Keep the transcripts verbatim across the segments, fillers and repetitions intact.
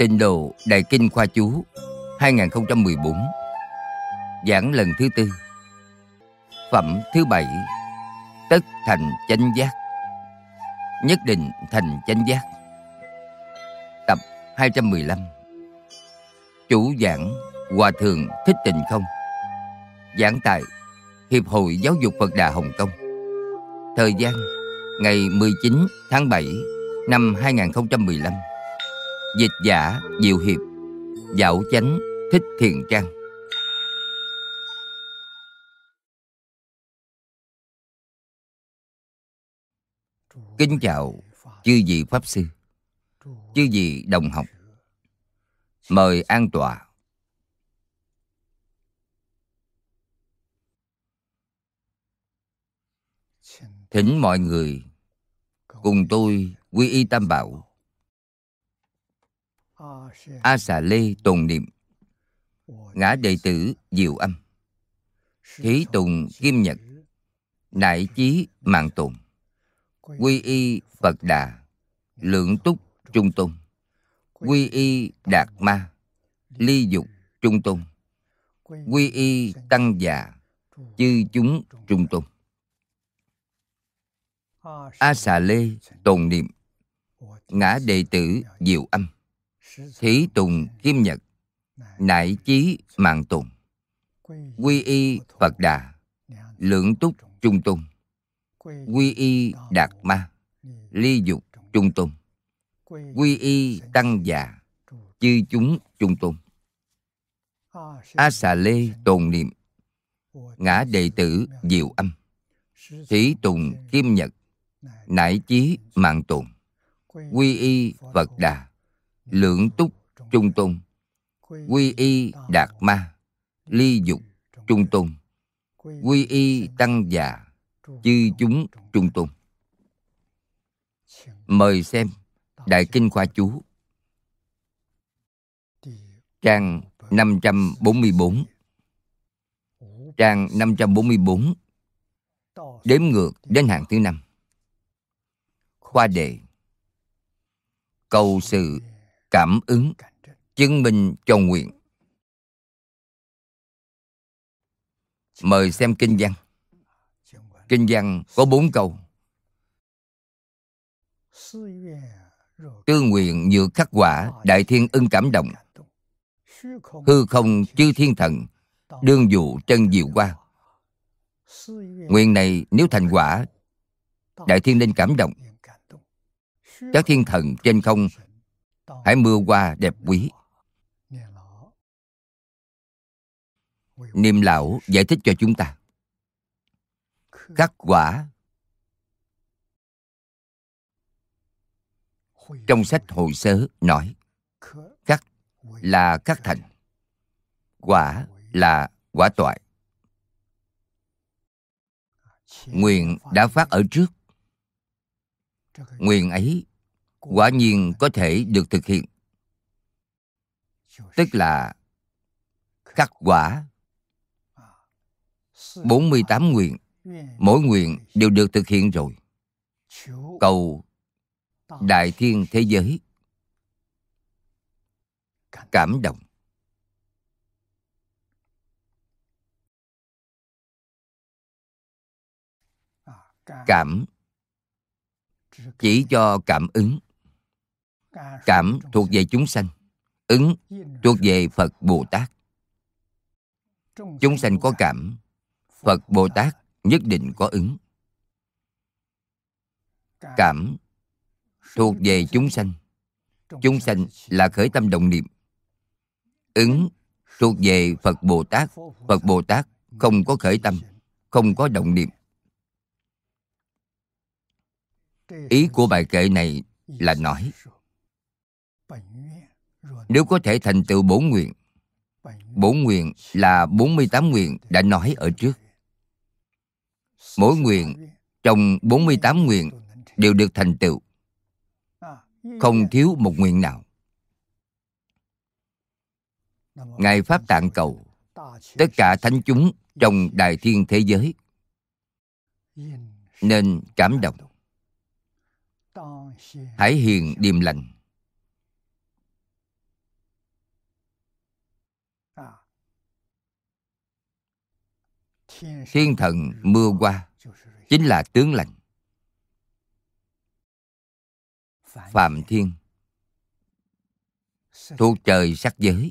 Tịnh Độ Đại Kinh Khoa Chú hai không một bốn. Giảng lần thứ tư. Phẩm thứ bảy. Tất thành chánh giác. Nhất định thành chánh giác. Tập hai trăm mười lăm. Chủ giảng Hòa Thượng Thích Tịnh Không. Giảng tại Hiệp hội Giáo dục Phật Đà Hồng Kông. Thời gian ngày mười chín tháng bảy năm hai không một lăm. Dịch giả Diệu Hiệp. Dạo chánh Thích Thiện Trang. Kính chào chư vị Pháp Sư, chư vị đồng học. Mời an tọa. Thỉnh mọi người cùng tôi quy y Tam Bảo, A Xà Lê tồn niệm, ngã đệ tử Diệu Âm, thí tùng Kim Nhật, nại chí mạng tồn, quy y Phật Đà, lượng túc trung tôn, quy y Đạt Ma, ly dục trung tôn, quy y Tăng Già, chư chúng trung tôn. A Xà Lê tồn niệm, ngã đệ tử Diệu Âm, thí tùng Kim Nhật, nại chí mạng tồn, quy y Phật Đà, lượng túc trung tôn, quy y Đạt Ma, ly dục trung tôn, quy y Tăng Già, chư chúng trung tôn. A Xà Lê tồn niệm, ngã đệ tử Diệu Âm, thí tùng Kim Nhật, nại chí mạng tồn, quy y Phật Đà, lượng túc trung tôn, quy y Đạt Ma, ly dục trung tôn, quy y Tăng Già, chư chúng trung tôn. Mời xem Đại Kinh Khoa Chú, trang năm trăm bốn mươi bốn. Trang năm trăm bốn mươi bốn, đếm ngược đến hàng thứ năm. Khoa đề: cầu sự cảm ứng chứng minh cho nguyện. Mời xem kinh văn. Kinh văn có bốn câu. Tư nguyện nhược khắc quả, đại thiên ưng cảm động. Hư không chư thiên thần, đương dụ chân diệu qua. Nguyện này nếu thành quả, đại thiên nên cảm động. Các thiên thần trên không hãy mưa hoa đẹp quý. Niệm lão giải thích cho chúng ta. Khắc quả trong sách Hội Sớ nói, khắc là khắc thành, quả là quả toại. Nguyện đã phát ở trước, nguyện ấy quả nhiên có thể được thực hiện, tức là khắc quả. Bốn mươi tám nguyện, mỗi nguyện đều được thực hiện rồi. Cầu đại thiên thế giới cảm động. Cảm chỉ cho cảm ứng. Cảm thuộc về chúng sanh, ứng thuộc về Phật Bồ Tát. Chúng sanh có cảm, Phật Bồ Tát nhất định có ứng. Cảm thuộc về chúng sanh, chúng sanh là khởi tâm động niệm. Ứng thuộc về Phật Bồ Tát, Phật Bồ Tát không có khởi tâm, không có động niệm. Ý của bài kệ này là nói, nếu có thể thành tựu bổn nguyện, bổn nguyện là bốn mươi tám nguyện đã nói ở trước. Mỗi nguyện trong bốn mươi tám nguyện đều được thành tựu, không thiếu một nguyện nào. Ngài Pháp Tạng cầu tất cả thánh chúng trong đại thiên thế giới nên cảm động, hãy hiền điềm lành, Thiên thần mưa hoa chính là tướng lành. Phạm thiên thuộc trời sắc giới.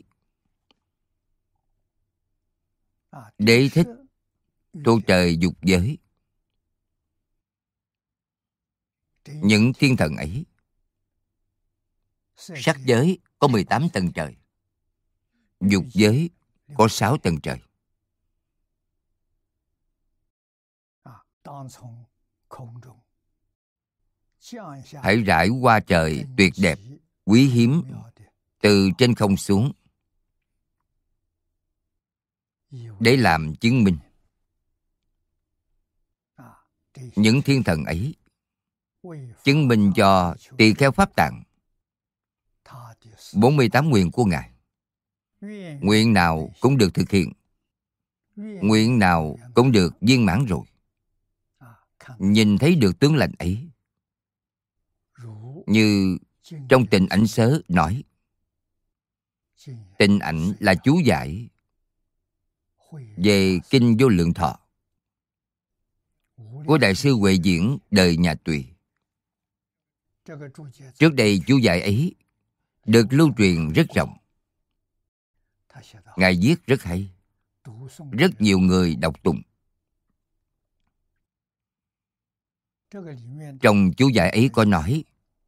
Đế thích thuộc trời dục giới. Những thiên thần ấy, sắc giới có mười tám tầng trời, dục giới có sáu tầng trời. Hãy rải hoa trời tuyệt đẹp, quý hiếm từ trên không xuống để làm chứng minh. Những thiên thần ấy chứng minh cho tỳ kheo Pháp Tạng bốn mươi tám nguyện của Ngài. Nguyện nào cũng được thực hiện, nguyện nào cũng được viên mãn rồi. Nhìn thấy được tướng lành ấy, như trong Tịnh Ảnh Sớ nói. Tịnh Ảnh là chú giải về Kinh Vô Lượng Thọ của Đại sư Huệ Diễn đời nhà Tùy. Trước đây chú giải ấy được lưu truyền rất rộng. Ngài viết rất hay, rất nhiều người đọc tụng. Trong chú giải ấy có nói,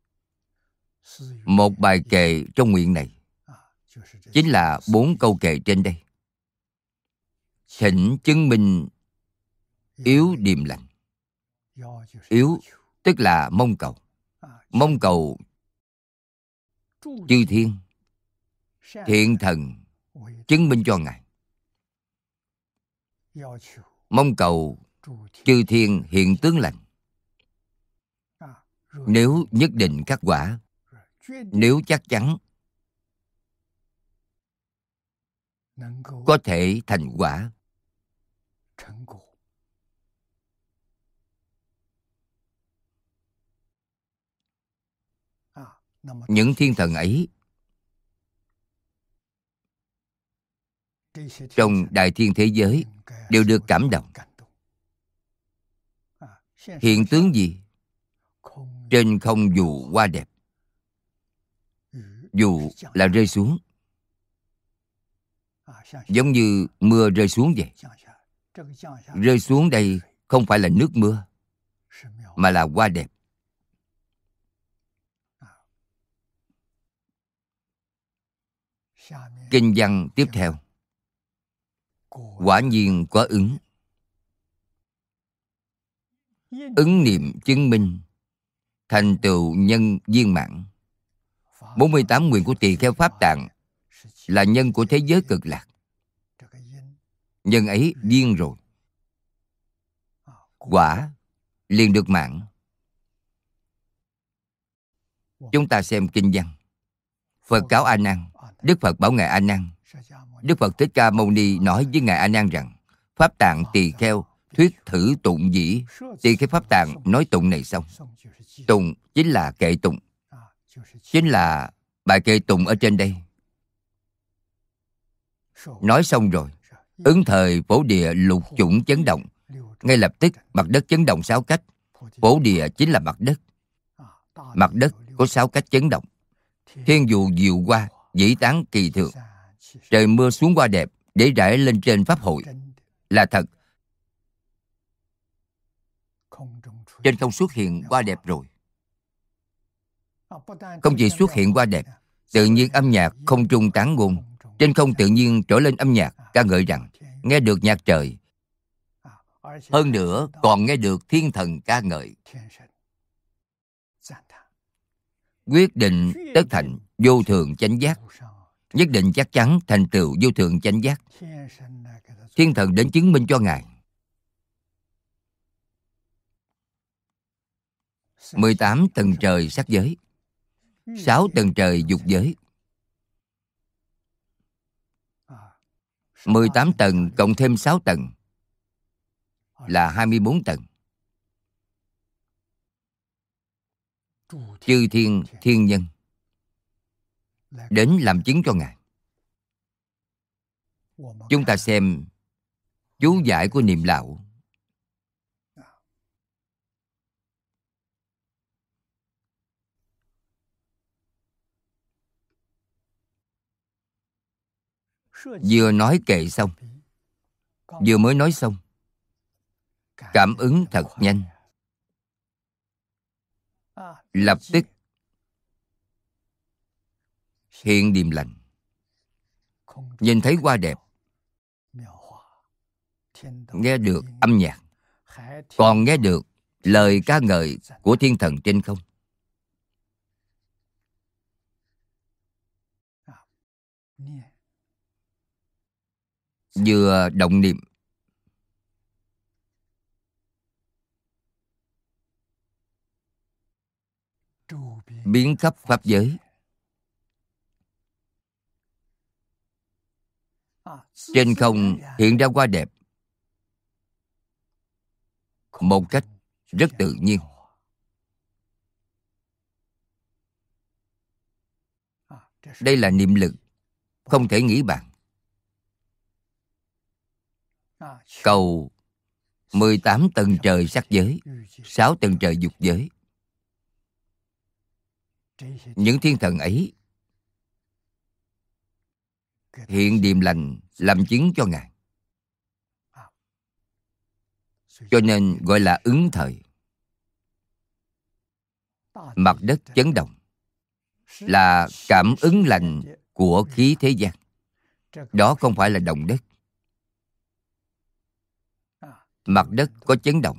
một bài kệ trong nguyện này chính là bốn câu kệ trên đây. Thỉnh chứng minh yếu điềm lành. Yếu tức là mong cầu. Mong cầu chư thiên, thiện thần chứng minh cho Ngài. Mong cầu chư thiên hiện tướng lành. Nếu nhất định khắc quả, nếu chắc chắn có thể thành quả. Những thiên thần ấy trong đại thiên thế giới đều được cảm động. Hiện tướng gì? Trên không dù hoa đẹp. Dù là rơi xuống, giống như mưa rơi xuống vậy. Rơi xuống đây không phải là nước mưa, mà là hoa đẹp. Kinh văn tiếp theo. Quả nhiên có ứng. Ứng niệm chứng minh thành tựu nhân viên mãn. bốn mươi tám nguyện của tỳ kheo Pháp Tạng là nhân của thế giới cực lạc. Nhân ấy viên rồi, quả liền được mãn. Chúng ta xem kinh văn. Phật cáo A Nan. Đức Phật bảo ngài A Nan. Đức Phật Thích Ca Mâu Ni nói với ngài A Nan rằng: Pháp Tạng tỳ kheo thuyết thử tụng dĩ. Tỳ kheo Pháp Tạng nói tụng này xong. Tụng chính là kệ tụng, chính là bài kệ tụng ở trên đây. Nói xong rồi, ứng thời phổ địa lục chủng chấn động. Ngay lập tức mặt đất chấn động sáu cách. Phổ địa chính là mặt đất. Mặt đất có sáu cách chấn động. Thiên dù diệu hoa, dĩ tán kỳ thượng. Trời mưa xuống hoa đẹp để rải lên trên pháp hội. Là thật. Trên không xuất hiện hoa đẹp rồi. Không chỉ xuất hiện hoa đẹp, tự nhiên âm nhạc không trung tán ngôn. Trên không tự nhiên trở lên âm nhạc ca ngợi rằng nghe được nhạc trời. Hơn nữa còn nghe được thiên thần ca ngợi. Quyết định tất thành vô thượng chánh giác. Nhất định chắc chắn thành tựu vô thượng chánh giác. Thiên thần đến chứng minh cho ngài. mười tám tầng trời sắc giới, sáu tầng trời dục giới. mười tám tầng cộng thêm sáu tầng là hai mươi bốn tầng. Chư thiên thiên nhân đến làm chứng cho ngài. Chúng ta xem chú giải của Niệm Lão. Vừa nói kệ xong, vừa mới nói xong, cảm ứng thật nhanh. Lập tức hiện điềm lành, nhìn thấy hoa đẹp, nghe được âm nhạc, còn nghe được lời ca ngợi của thiên thần trên không. Vừa động niệm, biến khắp pháp giới. Trên không hiện ra hoa đẹp một cách rất tự nhiên. Đây là niệm lực, không thể nghĩ bàn. Cầu mười tám tầng trời sắc giới, sáu tầng trời dục giới. Những thiên thần ấy hiện điềm lành làm chứng cho Ngài. Cho nên gọi là ứng thời. Mặt đất chấn động là cảm ứng lành của khí thế gian. Đó không phải là động đất. Mặt đất có chấn động.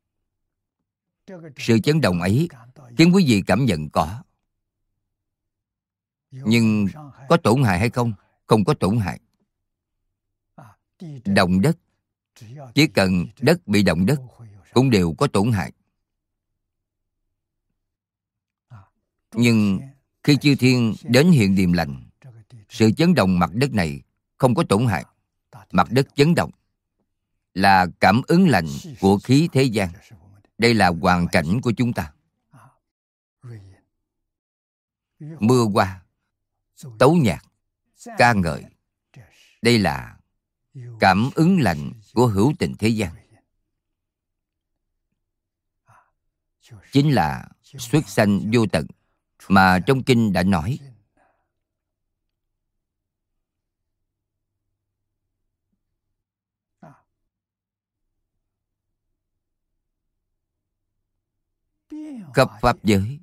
Sự chấn động ấy khiến quý vị cảm nhận có. Nhưng có tổn hại hay không? Không có tổn hại. Động đất, chỉ cần đất bị động đất cũng đều có tổn hại. Nhưng khi chư thiên đến hiện điềm lành, sự chấn động mặt đất này không có tổn hại. Mặt đất chấn động là cảm ứng lành của khí thế gian. Đây là hoàn cảnh của chúng ta. Mưa hoa, tấu nhạc, ca ngợi, đây là cảm ứng lành của hữu tình thế gian. Chính là xuất sanh vô tận mà trong kinh đã nói. Khắp pháp giới.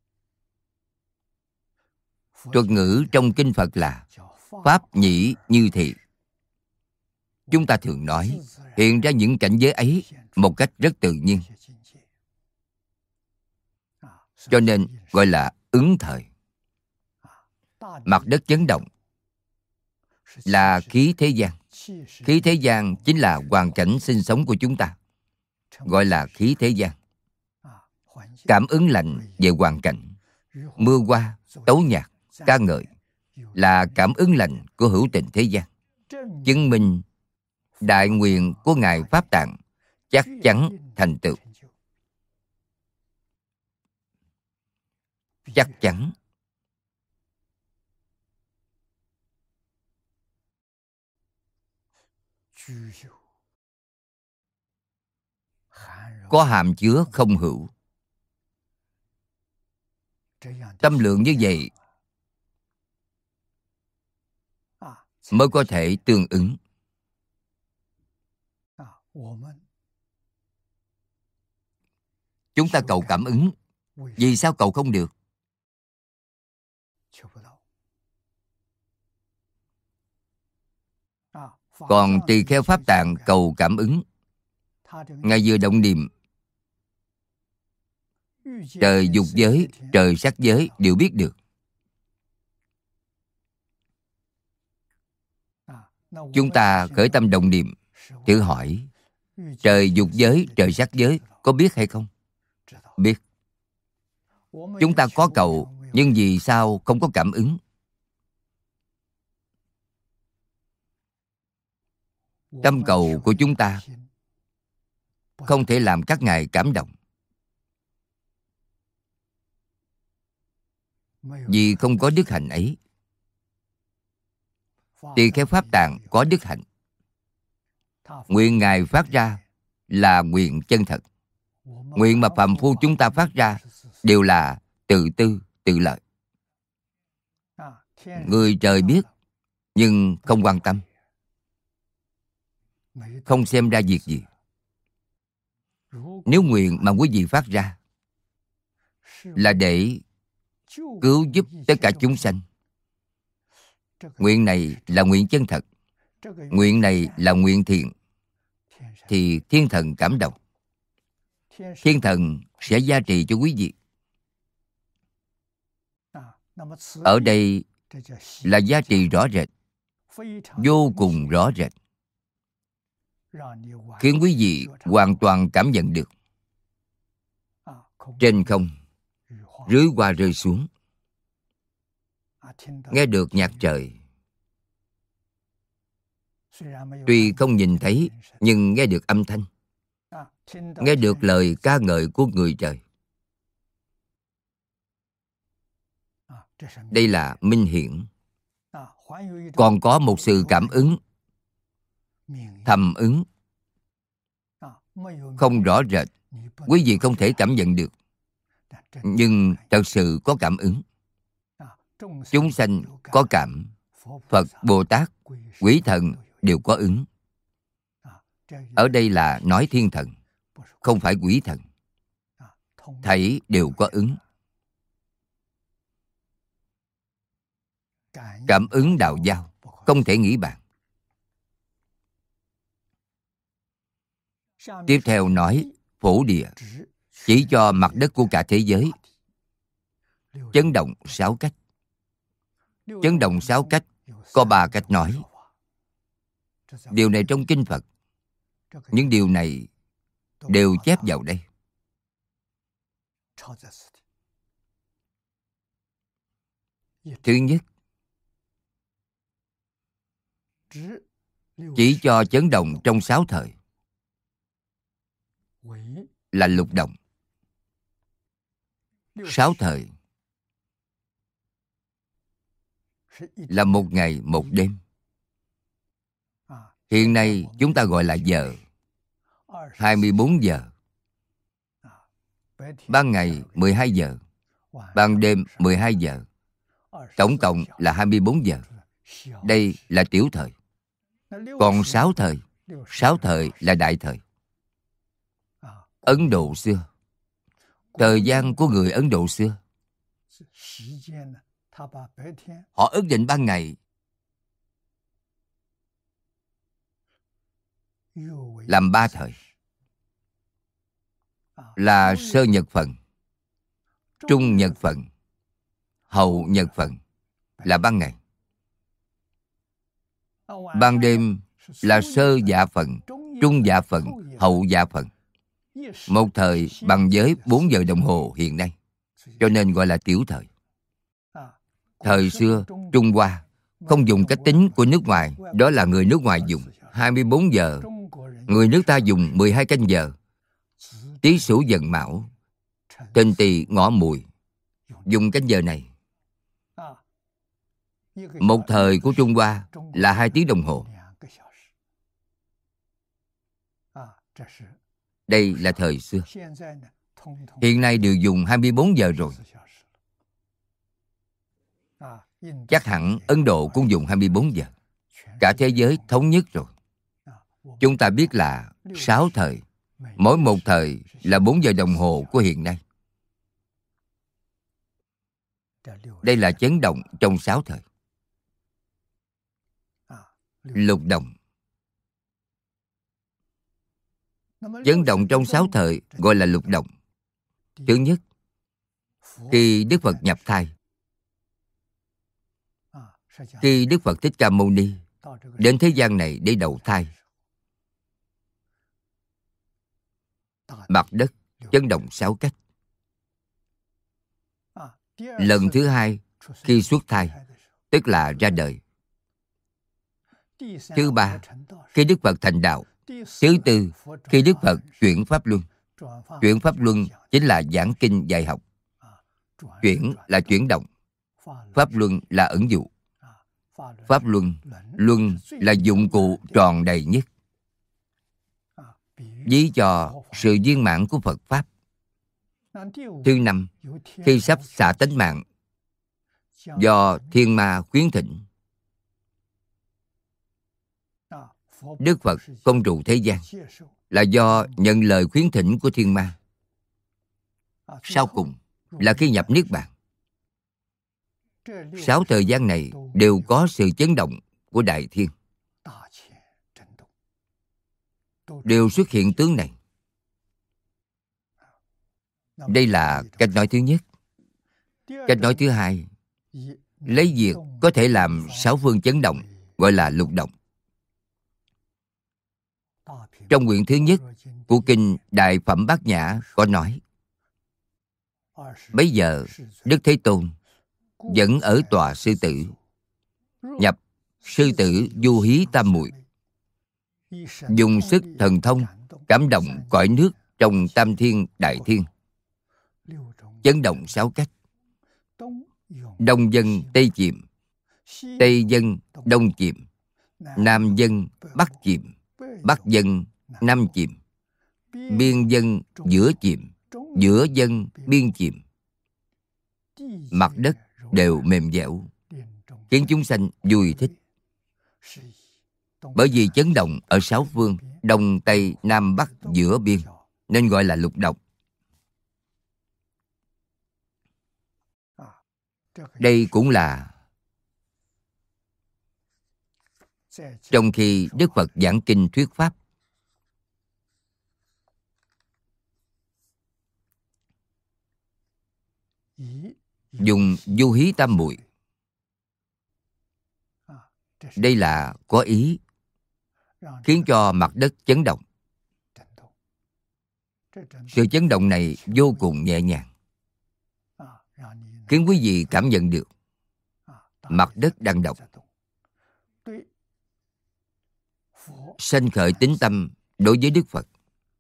Thuật ngữ trong kinh Phật là pháp nhĩ như thị. Chúng ta thường nói hiện ra những cảnh giới ấy một cách rất tự nhiên. Cho nên gọi là ứng thời. Mặt đất chấn động là khí thế gian. Khí thế gian chính là hoàn cảnh sinh sống của chúng ta, gọi là khí thế gian. Cảm ứng lành về hoàn cảnh. Mưa hoa, tấu nhạc, ca ngợi là cảm ứng lành của hữu tình thế gian. Chứng minh đại nguyện của Ngài Pháp Tạng chắc chắn thành tựu. Chắc chắn. Có hàm chứa không hữu. Tâm lượng như vậy mới có thể tương ứng. Chúng ta cầu cảm ứng, vì sao cầu không được? Còn tỳ kheo Pháp Tạng cầu cảm ứng, Ngài vừa động niệm, trời dục giới, trời sắc giới đều biết được. Chúng ta khởi tâm động niệm, thử hỏi, trời dục giới, trời sắc giới có biết hay không? Biết. Chúng ta có cầu, nhưng vì sao không có cảm ứng? Tâm cầu của chúng ta không thể làm các ngài cảm động, vì không có đức hạnh ấy. Tỳ kheo Pháp Tạng có đức hạnh. Nguyện Ngài phát ra là nguyện chân thật. Nguyện mà phàm phu chúng ta phát ra đều là tự tư, tự lợi. Người trời biết, nhưng không quan tâm, không xem ra việc gì. Nếu nguyện mà quý vị phát ra là để cứu giúp tất cả chúng sanh, nguyện này là nguyện chân thật, nguyện này là nguyện thiện, thì thiên thần cảm động. Thiên thần sẽ gia trì cho quý vị. Ở đây là gia trì rõ rệt, vô cùng rõ rệt, khiến quý vị hoàn toàn cảm nhận được. Trên không, rưới hoa rơi xuống, nghe được nhạc trời. Tuy không nhìn thấy, nhưng nghe được âm thanh, nghe được lời ca ngợi của người trời. Đây là minh hiển. Còn có một sự cảm ứng, thầm ứng, không rõ rệt, quý vị không thể cảm nhận được, nhưng thật sự có cảm ứng. Chúng sanh có cảm, Phật, Bồ Tát, Quỷ thần đều có ứng. Ở đây là nói thiên thần, không phải quỷ thần. Thảy đều có ứng. Cảm ứng đạo giao, không thể nghĩ bàn. Tiếp theo nói phổ địa, chỉ cho mặt đất của cả thế giới. Chấn động sáu cách. Chấn động sáu cách có ba cách nói. Điều này trong kinh Phật, những điều này đều chép vào đây. Thứ nhất, chỉ cho chấn động trong sáu thời, là lục động. Sáu thời là một ngày một đêm. Hiện nay chúng ta gọi là giờ, hai mươi bốn giờ. Ban ngày mười hai giờ, ban đêm mười hai giờ. Tổng cộng là hai mươi bốn giờ. Đây là tiểu thời. Còn sáu thời, sáu thời là đại thời. Ấn Độ xưa, thời gian của người Ấn Độ xưa, họ ước định ban ngày làm ba thời, là sơ nhật phần, trung nhật phần, hậu nhật phần, là ban ngày. Ban đêm là sơ dạ phần, trung dạ phần, hậu dạ phần. Một thời bằng với bốn giờ đồng hồ hiện nay, cho nên gọi là tiểu thời. Thời xưa, Trung Hoa không dùng cách tính của nước ngoài, đó là người nước ngoài dùng hai mươi bốn giờ. Người nước ta dùng mười hai canh giờ. Tý Sửu Dần Mão, Thìn Tỵ Ngọ Mùi, dùng canh giờ này. Một thời của Trung Hoa là hai tiếng đồng hồ. Đây là thời xưa. Hiện nay đều dùng hai mươi bốn giờ rồi. Chắc hẳn Ấn Độ cũng dùng hai mươi bốn giờ. Cả thế giới thống nhất rồi. Chúng ta biết là sáu thời, mỗi một thời là bốn giờ đồng hồ của hiện nay. Đây là chấn động trong sáu thời. Lục động. Chấn động trong sáu thời gọi là lục động. Thứ nhất, khi Đức Phật nhập thai, khi Đức Phật Thích Ca Mâu Ni đến thế gian này để đầu thai, mặt đất chấn động sáu cách. Lần thứ hai, khi xuất thai, tức là ra đời. Thứ ba, khi Đức Phật thành đạo. Thứ tư, khi Đức Phật chuyển Pháp Luân. Chuyển Pháp Luân chính là giảng kinh dạy học. Chuyển là chuyển động, Pháp Luân là ẩn dụ. Pháp Luân, Luân là dụng cụ tròn đầy nhất. ví cho sự viên mãn của Phật Pháp. Thứ năm, khi sắp xả tánh mạng, do thiên ma khuyến thỉnh, Đức Phật không trụ thế gian là do nhận lời khuyến thỉnh của thiên ma. Sau cùng là khi nhập Niết Bàn. Sáu thời gian này đều có sự chấn động của Đại Thiên, đều xuất hiện tướng này. Đây là cách nói thứ nhất. Cách nói thứ hai, lấy việc có thể làm sáu phương chấn động, gọi là lục động. Trong quyển thứ nhất của kinh Đại Phẩm Bát Nhã có nói, bấy giờ Đức Thế Tôn vẫn ở tòa sư tử, nhập sư tử Du Hí Tam Muội, dùng sức thần thông cảm động cõi nước trong Tam Thiên Đại Thiên, chấn động sáu cách. Đông dân Tây chìm, Tây dân Đông chìm, Nam dân Bắc chìm, Bắc dân Nam chìm, biên dân giữa chìm, giữa dân biên chìm. Mặt đất đều mềm dẻo, khiến chúng sanh vui thích. Bởi vì chấn động ở sáu phương, Đông, Tây, Nam, Bắc, giữa biên, nên gọi là lục động. Đây cũng là trong khi Đức Phật giảng kinh thuyết pháp, dùng Du Hí Tam Muội. Đây là có ý khiến cho mặt đất chấn động. Sự chấn động này vô cùng nhẹ nhàng, khiến quý vị cảm nhận được mặt đất đang động. Sanh khởi tín tâm đối với Đức Phật.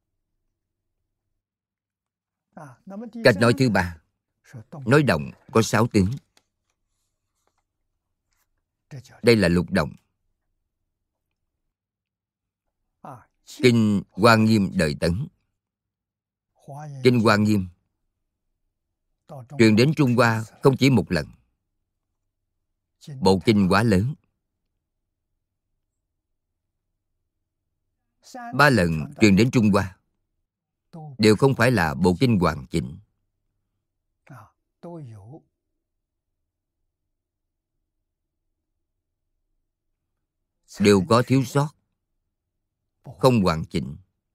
Cách nói thứ ba, nói động có sáu tướng. Đây là lục động. Kinh Hoa Nghiêm Đời Tấn, Kinh Hoa Nghiêm truyền đến Trung Hoa không chỉ một lần. Bộ kinh quá lớn, ba lần truyền đến Trung Hoa, đều không phải là bộ kinh hoàn chỉnh. Đều có thiếu sót, không hoàn chỉnh.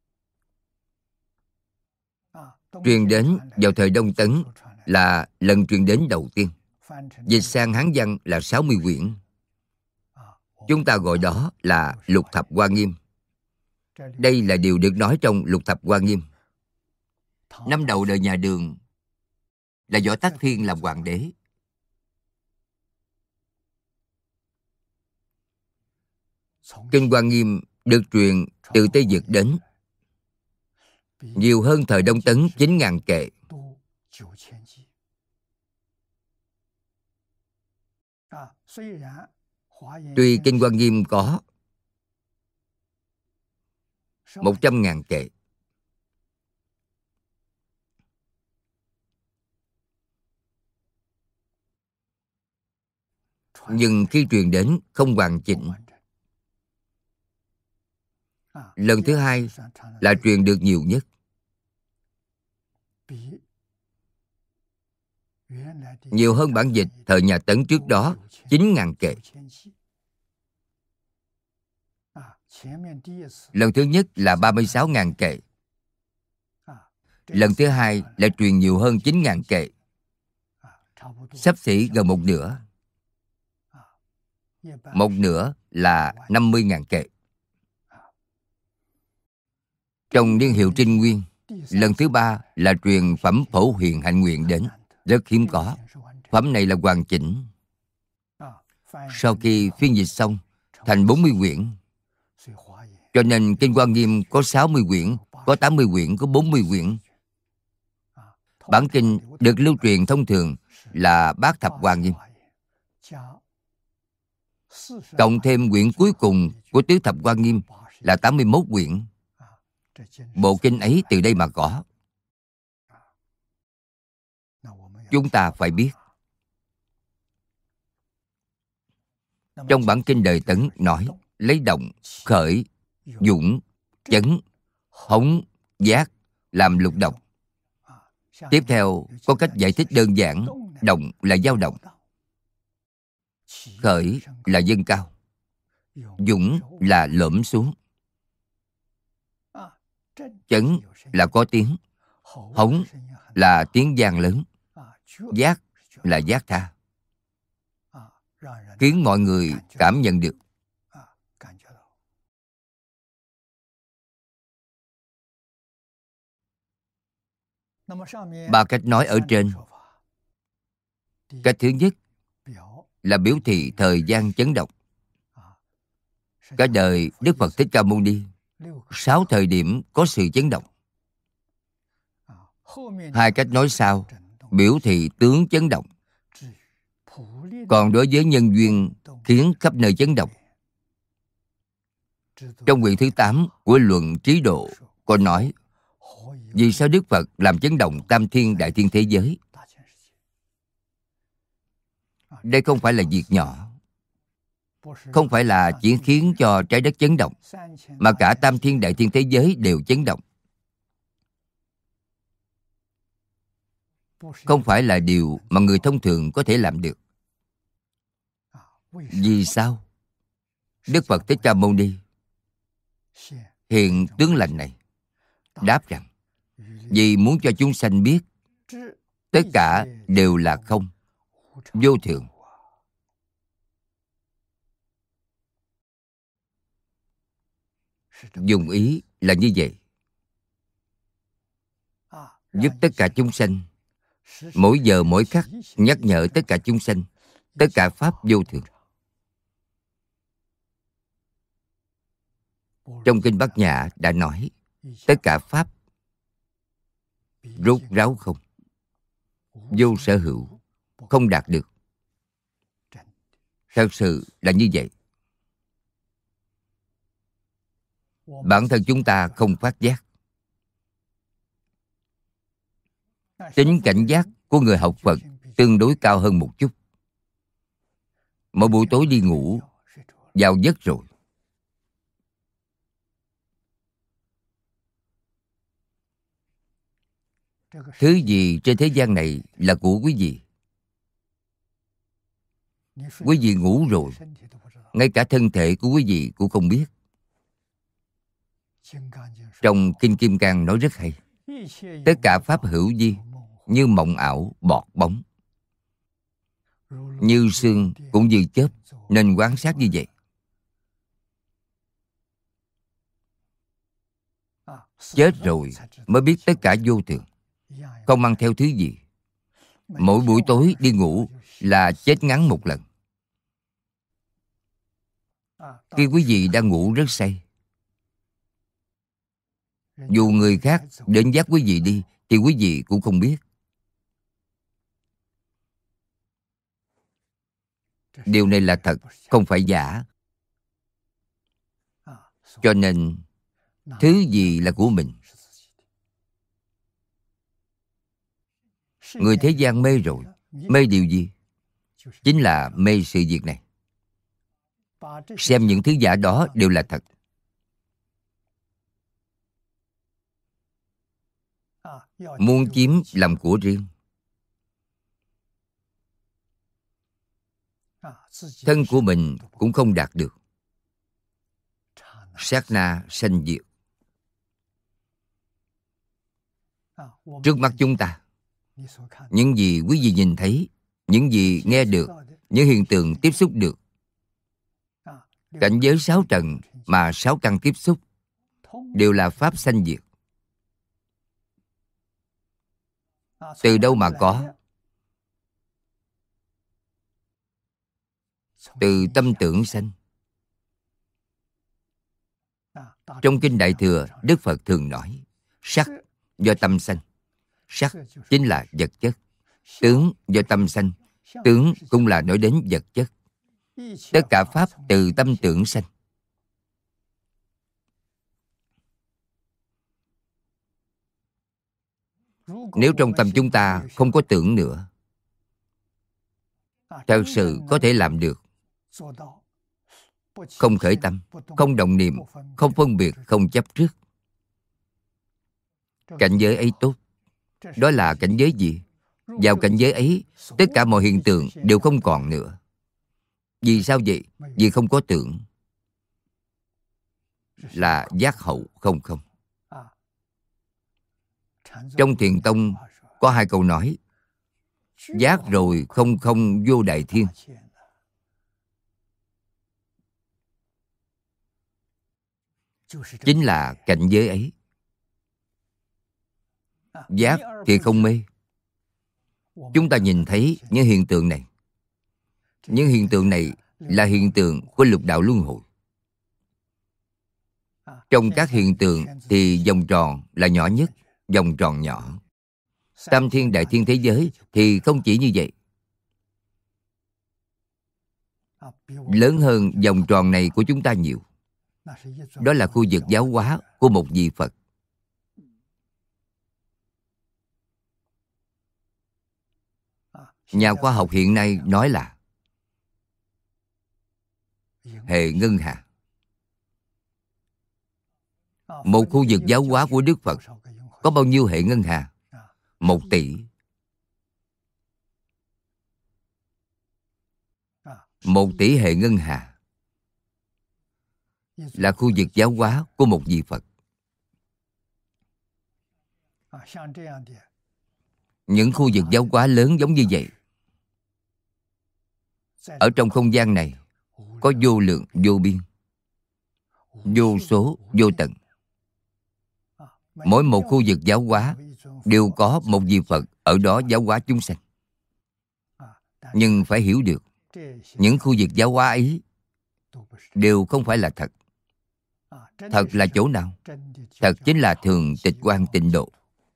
Truyền đến vào thời Đông Tấn là lần truyền đến đầu tiên. Dịch sang Hán văn là sáu mươi quyển. Chúng ta gọi đó là Lục Thập Hoa Nghiêm. Đây là điều được nói trong Lục Thập Hoa Nghiêm. Năm đầu đời nhà Đường là Võ Tắc Thiên làm hoàng đế. Kinh Hoa Nghiêm được truyền từ Tây Vực đến, nhiều hơn thời Đông Tấn chín ngàn kệ. Tuy Kinh Hoa Nghiêm có một trăm ngàn kệ, nhưng khi truyền đến không hoàn chỉnh. Lần thứ hai là truyền được nhiều nhất. Nhiều hơn bản dịch thời nhà Tấn trước đó chín ngàn kệ. Lần thứ nhất là ba mươi sáu ngàn kệ. Lần thứ hai là truyền nhiều hơn chín ngàn kệ, xấp xỉ gần một nửa. Một nửa là năm mươi ngàn kệ. Trong Niên Hiệu Trinh Nguyên, lần thứ ba là truyền phẩm Phổ Huyền Hạnh Nguyện đến, rất hiếm có. Phẩm này là hoàn chỉnh. Sau khi phiên dịch xong, thành bốn mươi quyển. Cho nên Kinh Hoa Nghiêm có sáu mươi quyển, có tám mươi quyển, có bốn mươi quyển. Bản kinh được lưu truyền thông thường là Bát Thập Hoa Nghiêm. Cộng thêm quyển cuối cùng của Tứ Thập Hoa Nghiêm là tám mươi mốt quyển. Bộ kinh ấy từ đây mà có. Chúng ta phải biết. Trong bản kinh Đời Tấn nói lấy động, khởi, dũng, chấn, hống, giác làm lục động. Tiếp theo có cách giải thích đơn giản. Động là dao động, khởi là dâng cao, dũng là lõm xuống, chấn là có tiếng, hống là tiếng vang lớn, giác là giác tha, khiến mọi người cảm nhận được. Ba cách nói ở trên. Cách thứ nhất là biểu thị thời gian chấn động. Cả đời Đức Phật Thích Ca Mâu Ni, sáu thời điểm có sự chấn động. Hai cách nói sau biểu thị tướng chấn động. Còn đối với nhân duyên khiến khắp nơi chấn động, trong quyển thứ tám của Luận Trí Độ có nói vì sao Đức Phật làm chấn động tam thiên đại thiên thế giới. Đây không phải là việc nhỏ, không phải là chỉ khiến cho trái đất chấn động, mà cả tam thiên đại thiên thế giới đều chấn động. Không phải là điều mà người thông thường có thể làm được. Vì sao? Đức Phật Thích Ca Mâu Ni hiện tướng lành này đáp rằng vì muốn cho chúng sanh biết tất cả đều là không, vô thường. Dùng ý là như vậy, giúp tất cả chúng sanh mỗi giờ mỗi khắc nhắc nhở tất cả chúng sanh tất cả pháp vô thường. Trong kinh Bát Nhã đã nói tất cả pháp rốt ráo không, vô sở hữu, không đạt được. Thật sự là như vậy. Bản thân chúng ta không phát giác. Tính cảnh giác của người học Phật tương đối cao hơn một chút. Mỗi buổi tối đi ngủ, vào giấc rồi, thứ gì trên thế gian này là của quý vị? Quý vị ngủ rồi, ngay cả thân thể của quý vị cũng không biết. Trong Kinh Kim Cang nói rất hay. Tất cả pháp hữu vi như mộng ảo, bọt bóng, như sương cũng như chớp, nên quan sát như vậy. Chết rồi mới biết tất cả vô thường, không mang theo thứ gì. Mỗi buổi tối đi ngủ là chết ngắn một lần. Khi quý vị đang ngủ rất say, dù người khác đến dắt quý vị đi thì quý vị cũng không biết. Điều này là thật, không phải giả. Cho nên thứ gì là của mình? Người thế gian mê rồi. Mê điều gì? Chính là mê sự việc này. Xem những thứ giả đó đều là thật. Muốn chiếm làm của riêng. Thân của mình cũng không đạt được. Sát na sanh diệt. Trước mắt chúng ta, những gì quý vị nhìn thấy, những gì nghe được, những hiện tượng tiếp xúc được, cảnh giới sáu trần mà sáu căn tiếp xúc đều là pháp sanh diệt. Từ đâu mà có? Từ tâm tưởng sanh. Trong Kinh Đại Thừa, Đức Phật thường nói sắc do tâm sanh. Sắc chính là vật chất. Tướng do tâm sanh. Tướng cũng là nói đến vật chất. Tất cả pháp từ tâm tưởng sanh. Nếu trong tâm chúng ta không có tưởng nữa, thật sự có thể làm được. Không khởi tâm, không động niệm, không phân biệt, không chấp trước. Cảnh giới ấy tốt. Đó là cảnh giới gì? Vào cảnh giới ấy, tất cả mọi hiện tượng đều không còn nữa. Vì sao vậy? Vì không có tưởng. Là giác hậu không không. Trong Thiền Tông có hai câu nói: giác rồi không không vô đại thiên. Chính là cảnh giới ấy. Giác thì không mê. Chúng ta nhìn thấy những hiện tượng này. Những hiện tượng này là hiện tượng của lục đạo luân hồi. Trong các hiện tượng thì vòng tròn là nhỏ nhất, vòng tròn nhỏ. Tam thiên đại thiên thế giới thì không chỉ như vậy. Lớn hơn vòng tròn này của chúng ta nhiều. Đó là khu vực giáo hóa của một vị Phật. Nhà khoa học hiện nay nói là hệ ngân hà. Một khu vực giáo hóa của Đức Phật có bao nhiêu hệ ngân hà? Một tỷ. Một tỷ hệ ngân hà là khu vực giáo hóa của một vị Phật. Những khu vực giáo hóa lớn giống như vậy, ở trong không gian này có vô lượng vô biên, vô số vô tận. Mỗi một khu vực giáo hóa đều có một vị Phật ở đó giáo hóa chúng sanh. Nhưng phải hiểu được, những khu vực giáo hóa ấy đều không phải là thật. Thật là chỗ nào? Thật chính là thường tịch quang tịnh độ.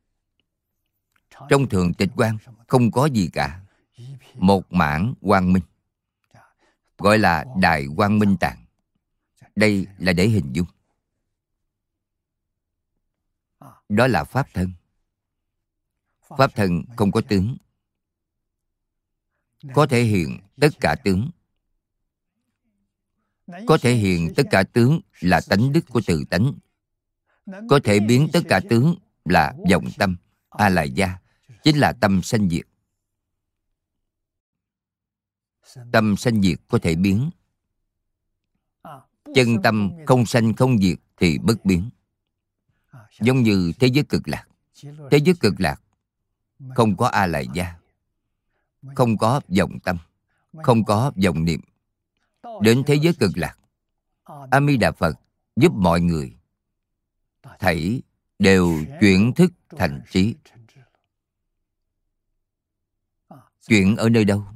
Trong thường tịch quang không có gì cả. Một mảng quang minh, gọi là Đại Quang Minh Tạng. Đây là để hình dung. Đó là Pháp thân. Pháp thân không có tướng. Có thể hiện tất cả tướng. Có thể hiện tất cả tướng là tánh đức của tự tánh. Có thể biến tất cả tướng là vọng tâm, A-la-gia, chính là tâm sanh diệt. Tâm sanh diệt có thể biến. Chân tâm không sanh không diệt thì bất biến. Giống như thế giới cực lạc. Thế giới cực lạc không có A-la-gia, không có vọng tâm, không có vọng niệm. Đến thế giới cực lạc, A Di Đà Phật giúp mọi người thảy đều chuyển thức thành trí. Chuyển ở nơi đâu?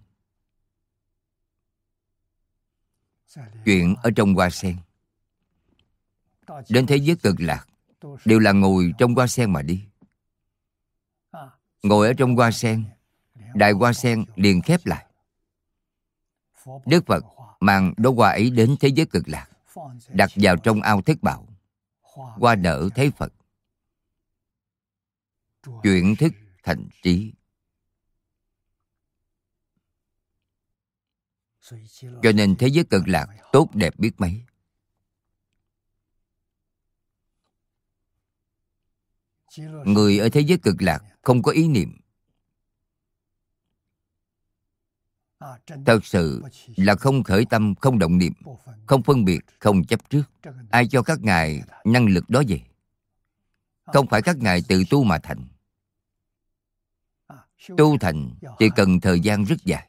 Chuyển ở trong hoa sen. Đến thế giới cực lạc đều là ngồi trong hoa sen mà đi. Ngồi ở trong hoa sen, đại hoa sen liền khép lại. Đức Phật mang đóa hoa ấy đến thế giới cực lạc, đặt vào trong ao thất bảo. Hoa nở thấy Phật, chuyển thức thành trí. Cho nên thế giới cực lạc tốt đẹp biết mấy. Người ở thế giới cực lạc không có ý niệm, thật sự là không khởi tâm, không động niệm, không phân biệt, không chấp trước. Ai cho các ngài năng lực đó vậy? Không phải các ngài tự tu mà thành. Tu thành thì cần thời gian rất dài.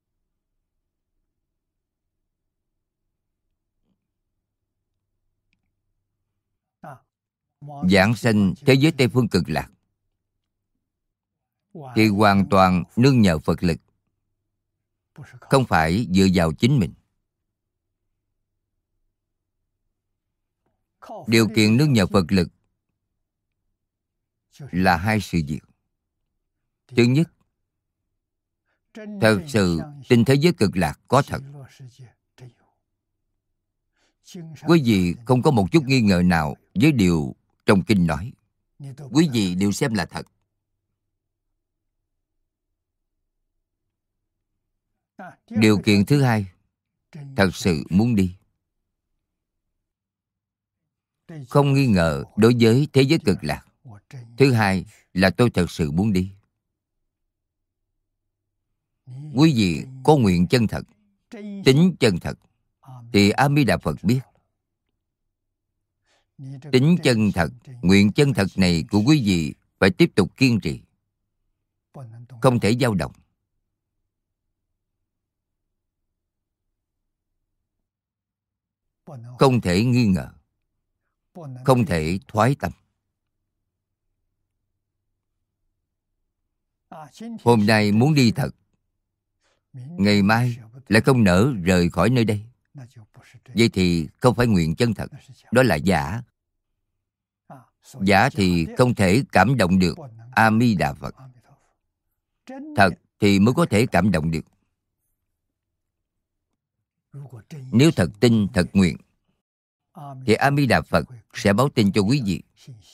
Giảng sanh thế giới Tây Phương cực lạc thì hoàn toàn nương nhờ Phật lực, không phải dựa vào chính mình. Điều kiện nương nhờ Phật lực là hai sự việc. Thứ nhất, thật sự tin thế giới cực lạc có thật. Quý vị không có một chút nghi ngờ nào với điều trong kinh nói. Quý vị đều xem là thật. Điều kiện thứ hai, thật sự muốn đi. Không nghi ngờ đối với thế giới cực lạc. Thứ hai là tôi thật sự muốn đi. Quý vị có nguyện chân thật, tính chân thật, thì A Di Đà Phật biết. Tính chân thật, nguyện chân thật này của quý vị phải tiếp tục kiên trì, không thể dao động. Không thể nghi ngờ, không thể thoái tâm. Hôm nay muốn đi thật, ngày mai lại không nỡ rời khỏi nơi đây. Vậy thì không phải nguyện chân thật, đó là giả. Giả thì không thể cảm động được A Di Đà Phật. Thật thì mới có thể cảm động được. Nếu thật tin, thật nguyện, thì A Di Đà Phật sẽ báo tin cho quý vị.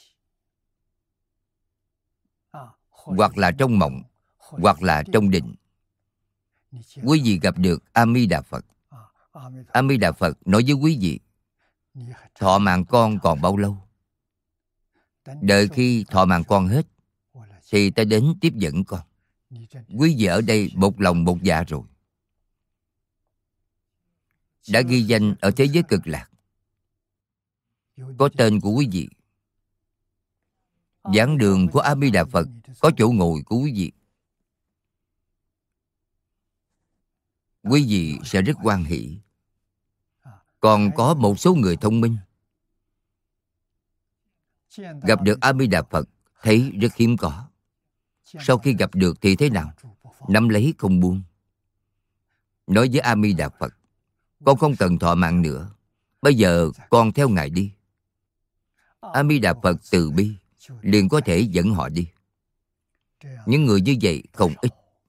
Hoặc là trong mộng, hoặc là trong định, quý vị gặp được A Di Đà Phật. A Di Đà Phật nói với quý vị, thọ mạng con còn bao lâu? Đợi khi thọ mạng con hết, thì ta đến tiếp dẫn con. Quý vị ở đây một lòng một dạ rồi, đã ghi danh ở thế giới cực lạc, có tên của quý vị. Giảng đường của A Di Đà Phật có chỗ ngồi của quý vị. Quý vị sẽ rất hoan hỷ. Còn có một số người thông minh gặp được A Di Đà Phật thấy rất hiếm có. Sau khi gặp được thì thế nào? Nắm lấy không buông. Nói với A Di Đà Phật, con không cần thọ mạng nữa, bây giờ con theo Ngài đi. A Di Đà Phật từ bi, liền có thể dẫn họ đi. Những người như vậy không ít.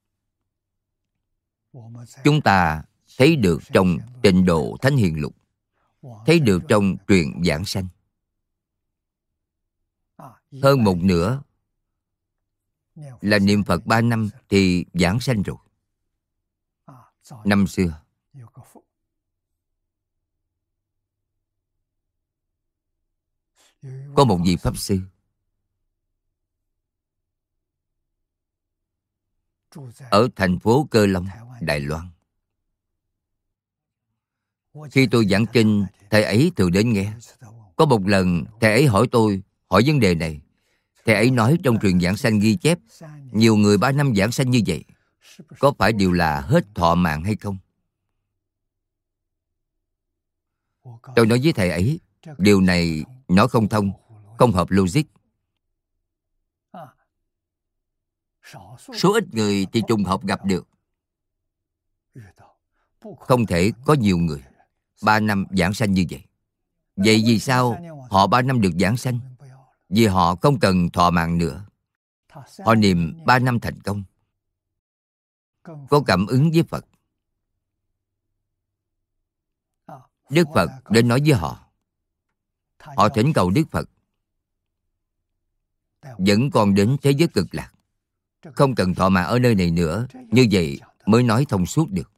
Chúng ta thấy được trong Tịnh Độ Thánh Hiền Lục, thấy được trong truyện Giảng Sanh. Hơn một nửa là niệm Phật ba năm thì giảng sanh rồi. Năm xưa, có một vị Pháp Sư ở thành phố Cơ Long, Đài Loan. Khi tôi giảng kinh, thầy ấy thường đến nghe. Có một lần thầy ấy hỏi tôi, hỏi vấn đề này. Thầy ấy nói trong truyền giảng sanh ghi chép, nhiều người ba năm giảng sanh như vậy, có phải đều là hết thọ mạng hay không? Tôi nói với thầy ấy, điều này nói không thông, không hợp logic. Số ít người thì trùng hợp gặp được. Không thể có nhiều người ba năm giảng sanh như vậy. Vậy vì sao họ ba năm được giảng sanh? Vì họ không cần thọ mạng nữa. Họ niệm ba năm thành công, có cảm ứng với Phật. Đức Phật đến nói với họ. Họ thỉnh cầu Đức Phật dẫn con đến thế giới cực lạc, không cần thọ mạng ở nơi này nữa. Như vậy mới nói thông suốt được.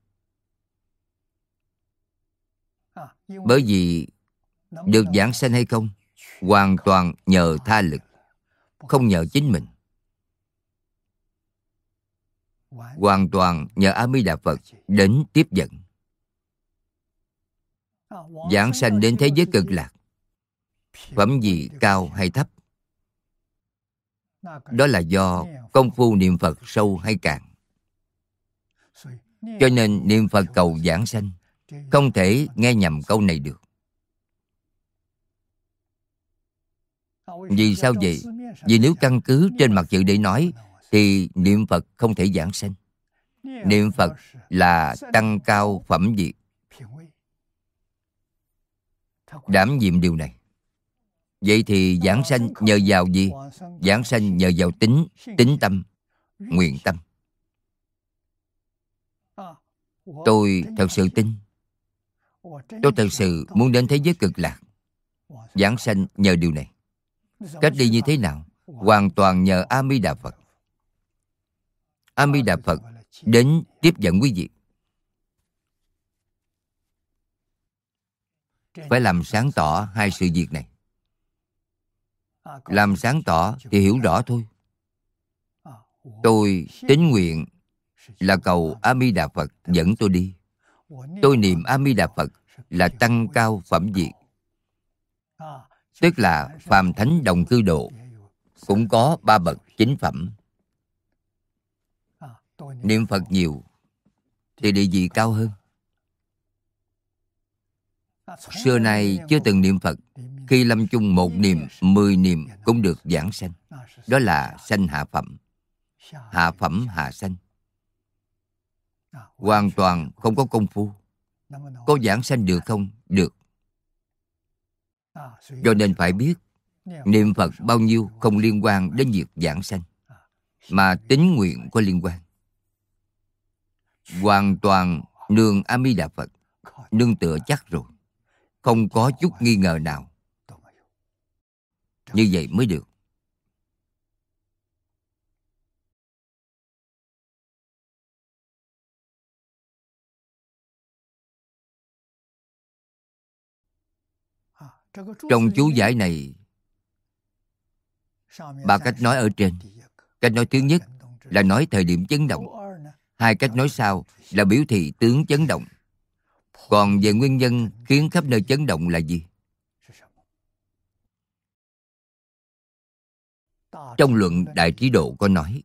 Bởi vì được giảng sanh hay không hoàn toàn nhờ tha lực, không nhờ chính mình. Hoàn toàn nhờ A Di Đà Phật đến tiếp dẫn. Giảng sanh đến thế giới cực lạc, phẩm vị cao hay thấp, đó là do công phu niệm Phật sâu hay cạn. Cho nên niệm Phật cầu giảng sanh, không thể nghe nhầm câu này được. Vì sao vậy? Vì nếu căn cứ trên mặt chữ để nói, thì niệm Phật không thể giảng sanh. Niệm Phật là tăng cao phẩm vị, đảm nhiệm điều này. Vậy thì giảng sanh nhờ vào gì? Giảng sanh nhờ vào tính, tính tâm, nguyện tâm. Tôi thật sự tin. Tôi thật sự muốn đến thế giới cực lạc. Giảng sanh nhờ điều này. Cách đi như thế nào? Hoàn toàn nhờ A Di Đà Phật. A Di Đà Phật đến tiếp dẫn quý vị. phải làm sáng tỏ hai sự việc này. Làm sáng tỏ thì hiểu rõ thôi. Tôi tín nguyện là cầu A Di Đà Phật dẫn tôi đi. Tôi niệm A Di Đà Phật là tăng cao phẩm vị. Tức là phàm thánh đồng cư độ cũng có ba bậc chính phẩm. Niệm Phật nhiều thì địa vị cao hơn. Xưa nay chưa từng niệm Phật, khi lâm chung một niệm, mười niệm cũng được giảng sanh. Đó là sanh hạ phẩm. Hạ phẩm hạ sanh. Hoàn toàn không có công phu. Có giảng sanh được không? Được. Cho nên phải biết, niệm Phật bao nhiêu không liên quan đến việc giảng sanh, mà tín nguyện có liên quan. Hoàn toàn nương A Di Đà Phật, nương tựa chắc rồi, không có chút nghi ngờ nào. Như vậy mới được. Trong chú giải này, ba cách nói ở trên. Cách nói thứ nhất là nói thời điểm chấn động. Hai cách nói sau là biểu thị tướng chấn động. Còn về nguyên nhân khiến khắp nơi chấn động là gì? Trong luận Đại Trí Độ có nói,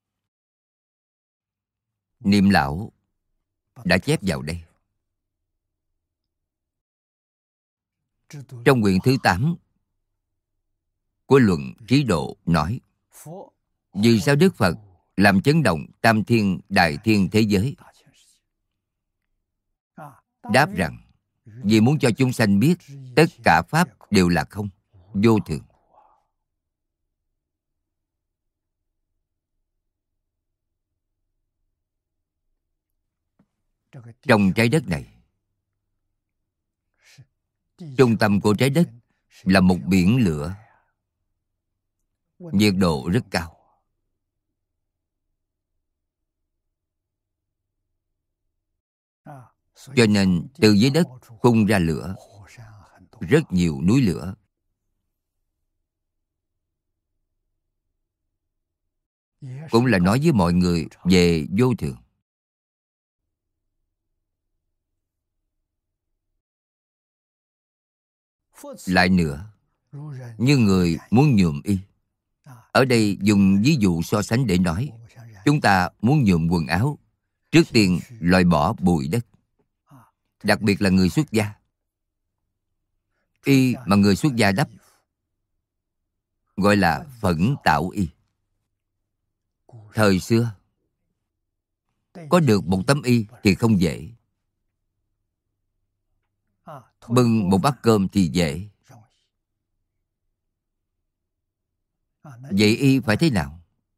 Niệm Lão đã chép vào đây. Trong quyển thứ tám của luận Trí Độ nói, vì sao Đức Phật làm chấn động tam thiên đại thiên thế giới? Đáp rằng, vì muốn cho chúng sanh biết tất cả pháp đều là không, vô thường. Trong trái đất này, trung tâm của trái đất là một biển lửa. Nhiệt độ rất cao. Cho nên từ dưới đất phun ra lửa, rất nhiều núi lửa. Cũng là nói với mọi người về vô thường. Lại nữa, như người muốn nhuộm y. Ở đây dùng ví dụ so sánh để nói, chúng ta muốn nhuộm quần áo, trước tiên loại bỏ bụi đất. Đặc biệt là người xuất gia. Y mà người xuất gia đắp gọi là phẫn tạo y. Thời xưa có được một tấm y thì không dễ, bưng một bát cơm thì dễ. Vậy y phải thế nào?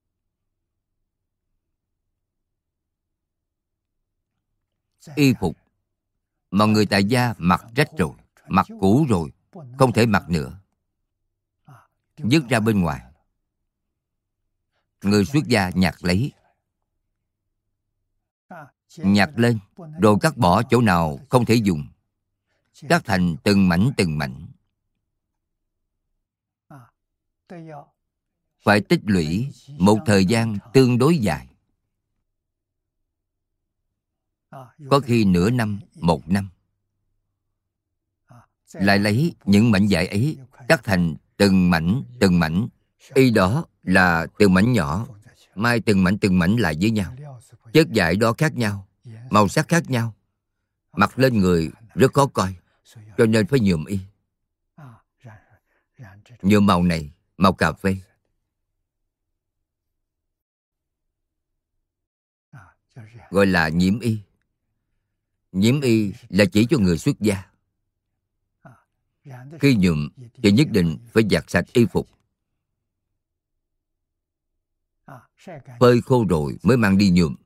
Y phục mà người tại gia mặc rách rồi, mặc cũ rồi, không thể mặc nữa, vứt ra bên ngoài. Người xuất gia nhặt lấy, nhặt lên rồi cắt bỏ chỗ nào không thể dùng, cắt thành từng mảnh từng mảnh. Phải tích lũy một thời gian tương đối dài, có khi nửa năm, một năm. Lại lấy những mảnh vải ấy cắt thành từng mảnh từng mảnh. Y đó là từng mảnh nhỏ, mai từng mảnh từng mảnh lại với nhau. Chất vải đó khác nhau, màu sắc khác nhau, mặc lên người rất khó coi, cho nên phải nhuộm y. Nhuộm màu này, màu cà phê, gọi là nhiễm y. Nhiễm y là chỉ cho người xuất gia. Khi nhuộm thì nhất định phải giặt sạch y phục, phơi khô rồi mới mang đi nhuộm.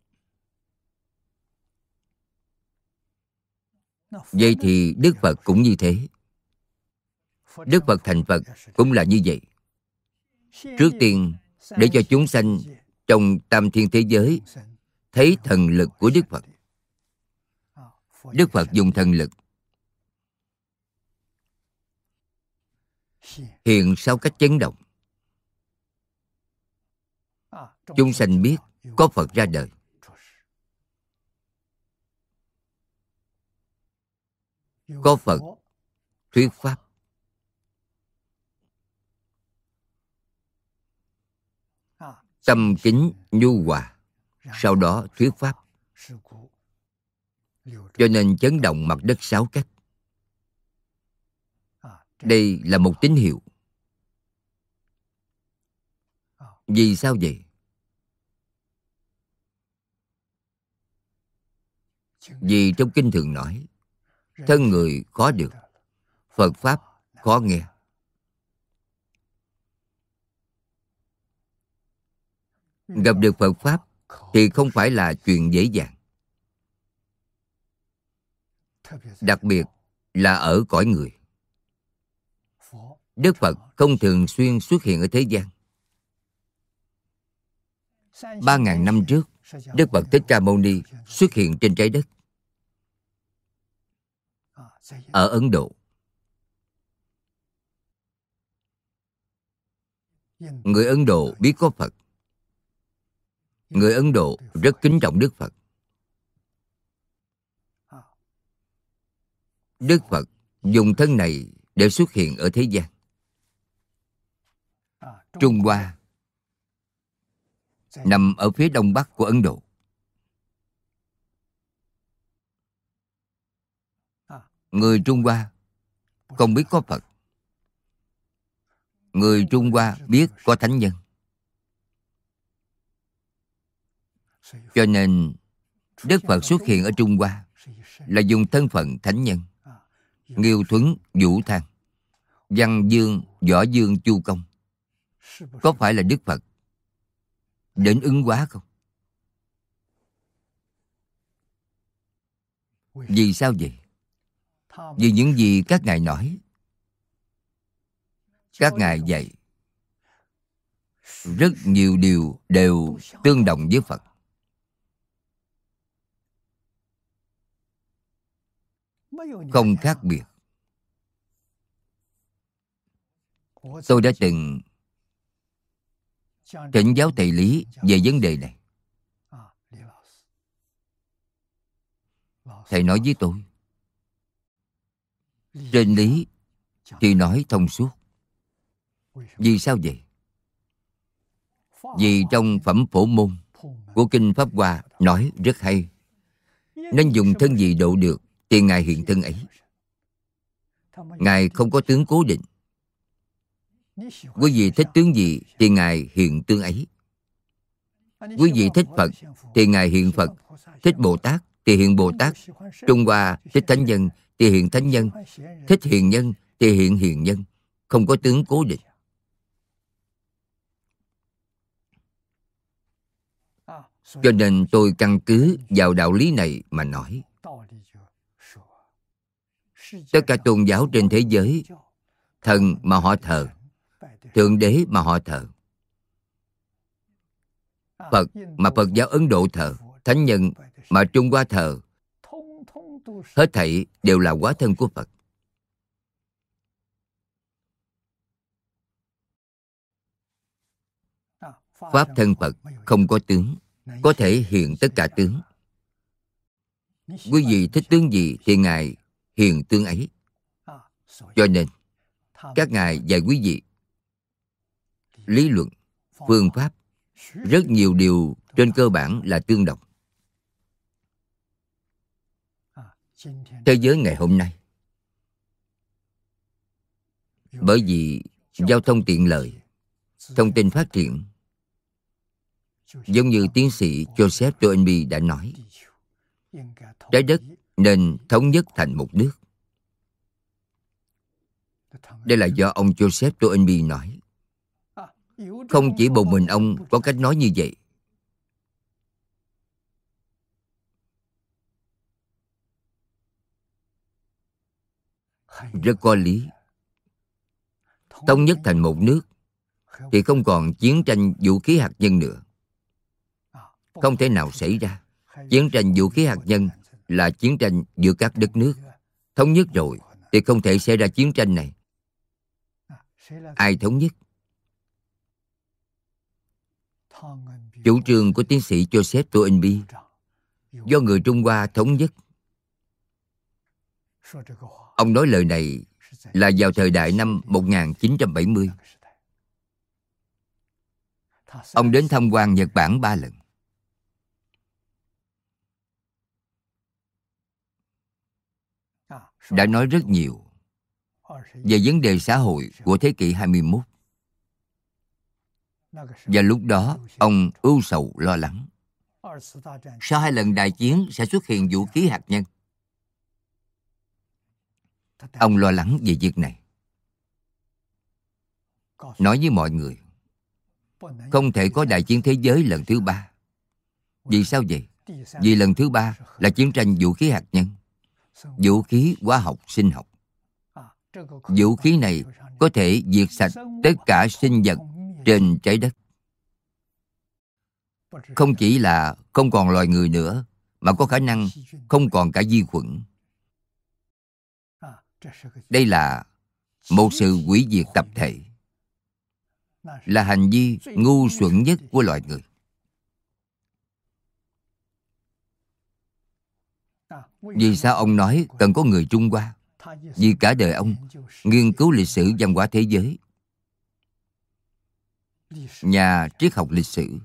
Vậy thì Đức Phật cũng như thế. Đức Phật thành Phật cũng là như vậy. Trước tiên, để cho chúng sanh trong tam thiên thế giới thấy thần lực của Đức Phật. Đức Phật dùng thần lực hiện sáu cách chấn động. Chúng sanh biết có Phật ra đời. Có Phật thuyết pháp. Tâm kính nhu hòa, sau đó thuyết pháp. Cho nên chấn động mặt đất sáu cách. Đây là một tín hiệu. Vì sao vậy? Vì trong kinh thường nói, thân người khó được, Phật pháp khó nghe. Gặp được Phật pháp thì không phải là chuyện dễ dàng. Đặc biệt là ở cõi người. Đức Phật không thường xuyên xuất hiện ở thế gian. Ba ngàn năm trước, Đức Phật Thích Ca Mâu Ni xuất hiện trên trái đất. Ở Ấn Độ. Người Ấn Độ biết có Phật. Người Ấn Độ rất kính trọng Đức Phật. Đức Phật dùng thân này để xuất hiện ở thế gian. Trung Hoa nằm ở phía đông bắc của Ấn Độ. Người Trung Hoa không biết có Phật. Người Trung Hoa biết có thánh nhân. Cho nên Đức Phật xuất hiện ở Trung Hoa là dùng thân phận thánh nhân. Nghiêu Thuấn, Vũ Thang, Văn Dương, Võ Dương, Chu Công. Có phải là Đức Phật đến ứng hóa không? Vì sao vậy? Vì những gì các ngài nói, các ngài dạy, rất nhiều điều đều tương đồng với Phật. Không khác biệt. Tôi đã từng thỉnh giáo thầy Lý về vấn đề này. Thầy nói với tôi, trên lý thì nói thông suốt. Vì sao vậy? Vì trong phẩm Phổ Môn của Kinh Pháp Hoa nói rất hay. Nên dùng thân gì độ được thì Ngài hiện thân ấy. Ngài không có tướng cố định. Quý vị thích tướng gì thì Ngài hiện tướng ấy. Quý vị thích Phật thì Ngài hiện Phật. Thích Bồ Tát thì hiện Bồ Tát. Trung Hoa thích Thánh Nhân thì hiện Thánh Nhân. Thích Hiền Nhân thì hiện Hiền Nhân. Không có tướng cố định. Cho nên tôi căn cứ vào đạo lý này mà nói. Tất cả tôn giáo trên thế giới, thần mà họ thờ, Thượng Đế mà họ thờ, Phật mà Phật giáo Ấn Độ thờ, Thánh Nhân mà Trung Hoa thờ, hết thảy đều là hóa thân của Phật. Pháp thân Phật không có tướng, có thể hiện tất cả tướng. Quý vị thích tướng gì thì Ngài hiện tướng ấy. Cho nên các ngài dạy quý vị lý luận, phương pháp, rất nhiều điều trên cơ bản là tương đồng. Thế giới ngày hôm nay, bởi vì giao thông tiện lợi, thông tin phát triển, giống như tiến sĩ Joseph Toynbee đã nói, trái đất nên thống nhất thành một nước. Đây là do ông Joseph Toynbee nói. Không chỉ một mình ông có cách nói như vậy. Rất có lý. Thống nhất thành một nước thì không còn chiến tranh vũ khí hạt nhân nữa. Không thể nào xảy ra. Chiến tranh vũ khí hạt nhân là chiến tranh giữa các đất nước. Thống nhất rồi thì không thể xảy ra chiến tranh này. Ai thống nhất? Chủ trương của tiến sĩ Joseph Toynbee do người Trung Hoa thống nhất. Ông nói lời này là vào thời đại năm một nghìn chín trăm bảy mươi. Ông đến tham quan Nhật Bản ba lần. Đã nói rất nhiều về vấn đề xã hội của thế kỷ hai mươi mốt. Và lúc đó, ông ưu sầu lo lắng. Sau hai lần đại chiến sẽ xuất hiện vũ khí hạt nhân. Ông lo lắng về việc này. Nói với mọi người, không thể có đại chiến thế giới lần thứ ba. Vì sao vậy? Vì lần thứ ba là chiến tranh vũ khí hạt nhân, vũ khí hóa học sinh học. Vũ khí này có thể diệt sạch tất cả sinh vật trên trái đất. Không chỉ là không còn loài người nữa, mà có khả năng không còn cả vi khuẩn. Đây là một sự hủy diệt tập thể, là hành vi ngu xuẩn nhất của loài người. Vì sao ông nói cần có người Trung Hoa? Vì cả đời ông nghiên cứu lịch sử văn hóa thế giới, nhà triết học lịch sử.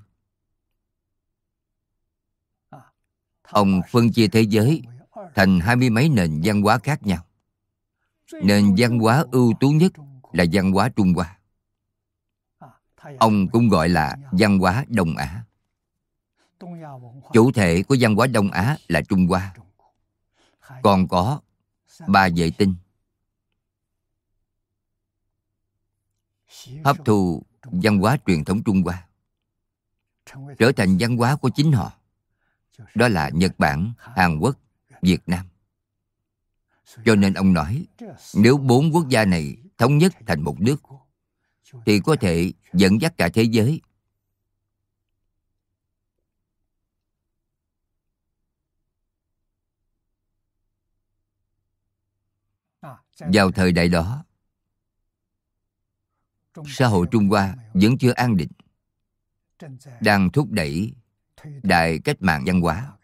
Ông phân chia thế giới thành hai mươi mấy nền văn hóa khác nhau. Nền văn hóa ưu tú nhất là văn hóa Trung Hoa. Ông cũng gọi là văn hóa Đông Á. Chủ thể của văn hóa Đông Á là Trung Hoa. Còn có ba vệ tinh hấp thu văn hóa truyền thống Trung Hoa, trở thành văn hóa của chính họ. Đó là Nhật Bản, Hàn Quốc, Việt Nam. Cho nên ông nói, nếu bốn quốc gia này thống nhất thành một nước, thì có thể dẫn dắt cả thế giới. Vào thời đại đó, xã hội Trung Hoa vẫn chưa an định, đang thúc đẩy đại cách mạng văn hóa.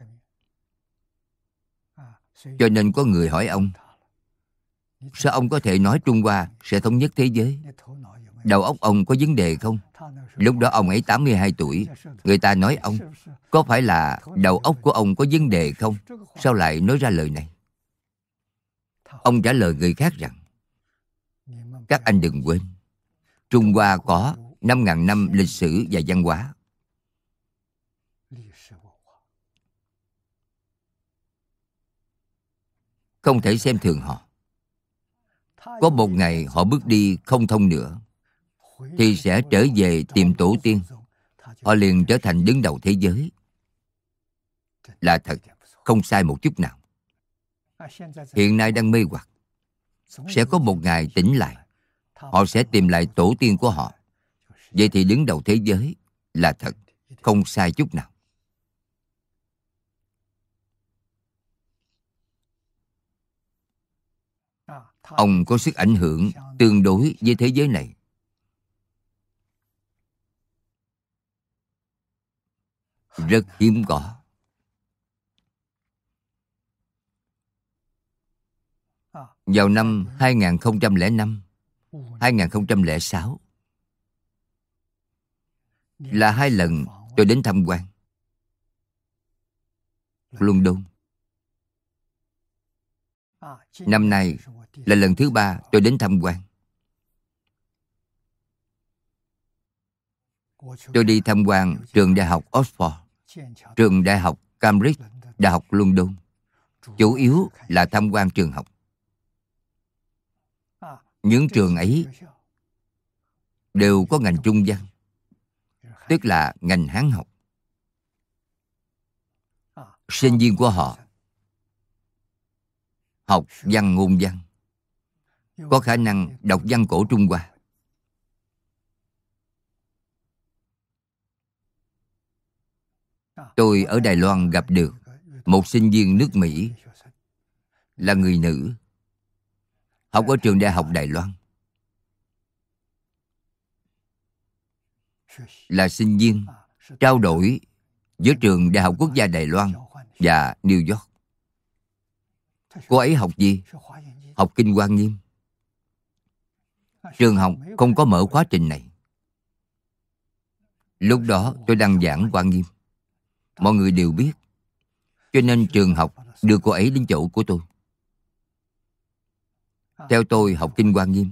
Cho nên có người hỏi ông, sao ông có thể nói Trung Hoa sẽ thống nhất thế giới? Đầu óc ông có vấn đề không? Lúc đó ông ấy tám mươi hai tuổi. Người ta nói ông, có phải là đầu óc của ông có vấn đề không? Sao lại nói ra lời này? Ông trả lời người khác rằng, các anh đừng quên, Trung Hoa có năm ngàn năm lịch sử và văn hóa. Không thể xem thường họ. Có một ngày họ bước đi không thông nữa, thì sẽ trở về tìm tổ tiên. Họ liền trở thành đứng đầu thế giới. Là thật, không sai một chút nào. Hiện nay đang mê hoặc. Sẽ có một ngày tỉnh lại, họ sẽ tìm lại tổ tiên của họ. Vậy thì đứng đầu thế giới là thật, không sai chút nào. Ông có sức ảnh hưởng tương đối với thế giới này. Rất hiếm có. Vào năm hai nghìn không trăm lẻ năm, hai nghìn không trăm lẻ sáu là hai lần tôi đến tham quan London. Năm nay là lần thứ ba tôi đến tham quan. Tôi đi tham quan trường đại học Oxford, trường đại học Cambridge, đại học London. Chủ yếu là tham quan trường học. Những trường ấy đều có ngành Trung văn, tức là ngành Hán học. Sinh viên của họ học văn ngôn văn, có khả năng đọc văn cổ Trung Hoa. Tôi ở Đài Loan gặp được một sinh viên nước Mỹ, là người nữ, học ở trường đại học Đài Loan. là sinh viên trao đổi giữa trường Đại học Quốc gia Đài Loan và New York. Cô ấy học gì? Học Kinh Hoa Nghiêm. Trường học không có mở khóa trình này. Lúc đó tôi đang giảng Hoa Nghiêm, mọi người đều biết, cho nên trường học đưa cô ấy đến chỗ của tôi. Theo tôi học Kinh Hoa Nghiêm,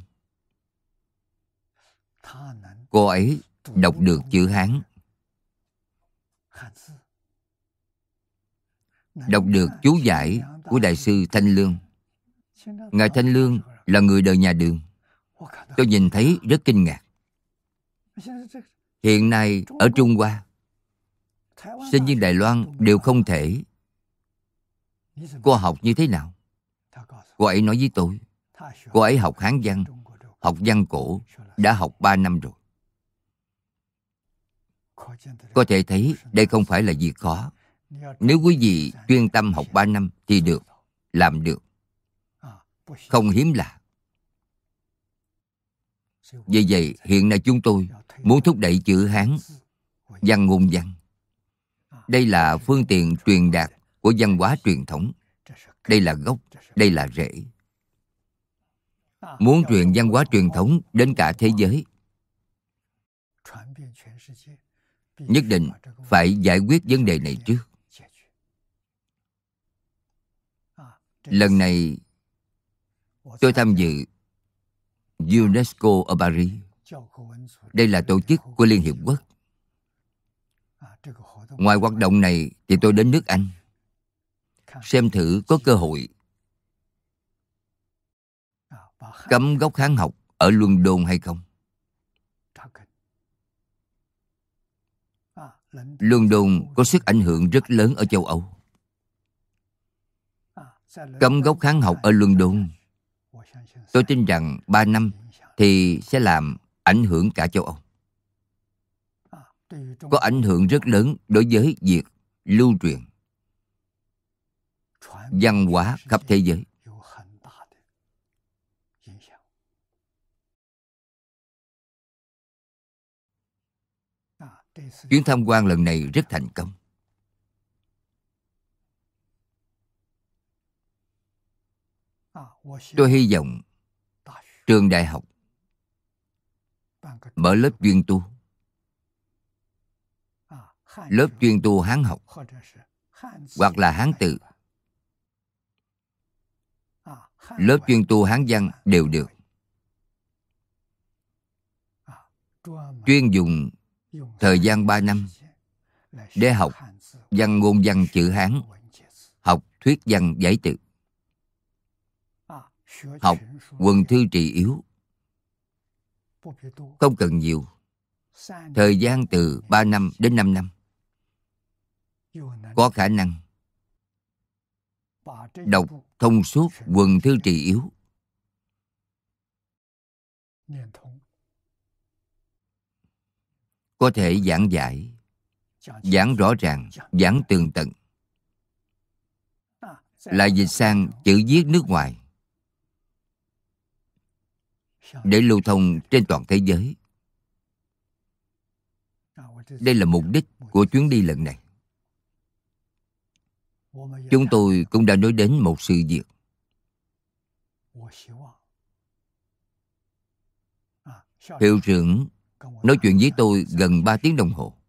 cô ấy đọc được chữ Hán, đọc được chú giải của Đại sư Thanh Lương. Ngài Thanh Lương là người đời nhà Đường. Tôi nhìn thấy rất kinh ngạc. Hiện nay ở Trung Hoa, sinh viên Đài Loan đều không thể. Cô học như thế nào? Cô ấy nói với tôi, cô ấy học Hán văn, học văn cổ, đã học ba năm rồi. Có thể thấy đây không phải là việc khó. Nếu quý vị chuyên tâm học ba năm thì được, làm được, không hiếm lạ. Vì vậy, hiện nay chúng tôi muốn thúc đẩy chữ Hán, văn ngôn văn. Đây là phương tiện truyền đạt của văn hóa truyền thống. Đây là gốc, đây là rễ. Muốn truyền văn hóa truyền thống đến cả thế giới, nhất định phải giải quyết vấn đề này trước. Lần này tôi tham dự UNESCO ở Paris. Đây là tổ chức của Liên Hiệp Quốc. Ngoài hoạt động này thì tôi đến nước Anh, xem thử có cơ hội cấm gốc Hán học ở London hay không. London có sức ảnh hưởng rất lớn ở châu Âu. Cấm gốc Hán học ở London, tôi tin rằng ba năm thì sẽ làm ảnh hưởng cả châu Âu. Có ảnh hưởng rất lớn đối với việc lưu truyền văn hóa khắp thế giới. Chuyến tham quan lần này rất thành công. Tôi hy vọng trường đại học mở lớp chuyên tu, lớp chuyên tu Hán học hoặc là Hán tự, lớp chuyên tu Hán văn đều được. Chuyên dùng thời gian ba năm để học văn ngôn văn chữ Hán, học thuyết văn giải tự, học quần thư trì yếu. Không cần nhiều, thời gian từ ba năm đến năm năm. Có khả năng đọc thông suốt quần thư trì yếu, có thể giảng giải, giảng rõ ràng, giảng tường tận, lại dịch sang chữ viết nước ngoài để lưu thông trên toàn thế giới. Đây là mục đích của chuyến đi lần này. Chúng tôi cũng đã nói đến một sự việc. Hiệu trưởng nói chuyện với tôi gần ba tiếng đồng hồ.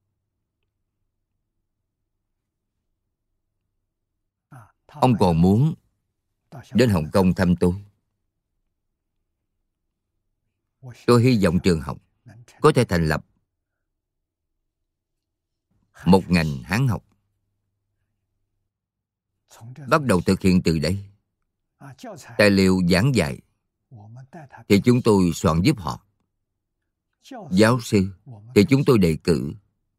Ông còn muốn đến Hồng Kông thăm tôi. Tôi hy vọng trường học có thể thành lập một ngành Hán học. Bắt đầu thực hiện từ đây. Tài liệu giảng dạy thì chúng tôi soạn giúp họ. Giáo sư thì chúng tôi đề cử.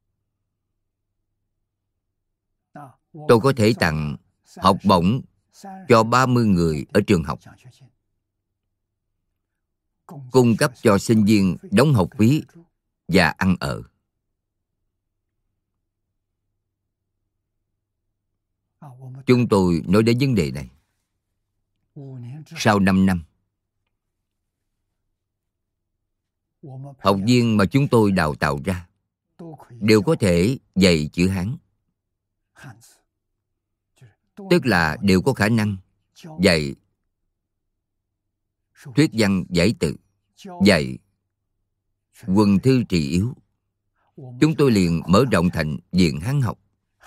Tôi có thể tặng học bổng cho ba mươi người ở trường học, cung cấp cho sinh viên đóng học phí và ăn ở. Chúng tôi nói đến vấn đề này. Sau năm năm, học viên mà chúng tôi đào tạo ra đều có thể dạy chữ Hán, tức là đều có khả năng dạy thuyết văn giải tự, dạy quần thư trì yếu. Chúng tôi liền mở rộng thành viện Hán học.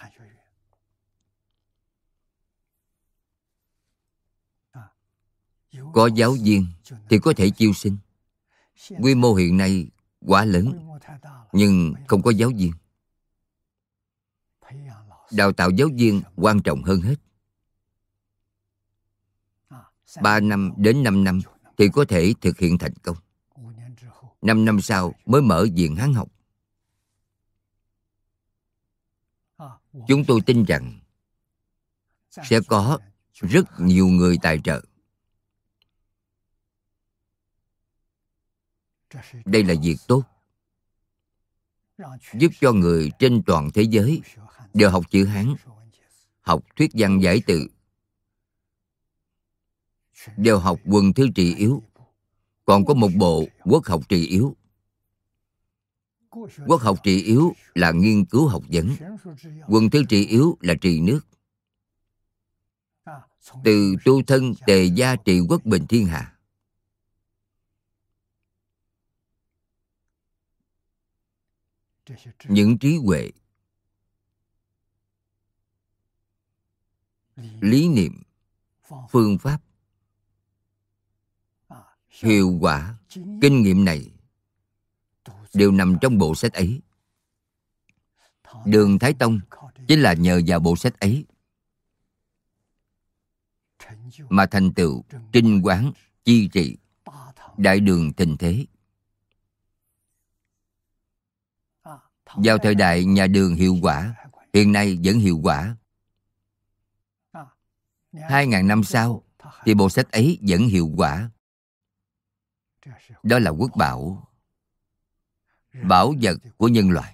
Có giáo viên thì có thể chiêu sinh. Quy mô hiện nay quá lớn, nhưng không có giáo viên. Đào tạo giáo viên quan trọng hơn hết. Ba năm đến năm năm thì có thể thực hiện thành công. Năm năm sau mới mở viện Hán học. Chúng tôi tin rằng sẽ có rất nhiều người tài trợ. Đây là việc tốt, giúp cho người trên toàn thế giới đều học chữ Hán, học thuyết văn giải tự, đều học quần thư trì yếu. Còn có một bộ quốc học trì yếu. Quốc học trì yếu là nghiên cứu học vấn, quần thư trì yếu là trì nước. Từ tu thân tề gia trị quốc bình thiên hạ. Những trí huệ, lý niệm, phương pháp, hiệu quả, kinh nghiệm này đều nằm trong bộ sách ấy. Đường Thái Tông chính là nhờ vào bộ sách ấy mà thành tựu trinh quán chi trị, đại đường thịnh thế. Vào thời đại nhà Đường hiệu quả, hiện nay vẫn hiệu quả. Hai ngàn năm sau thì bộ sách ấy vẫn hiệu quả. Đó là quốc bảo, bảo vật của nhân loại.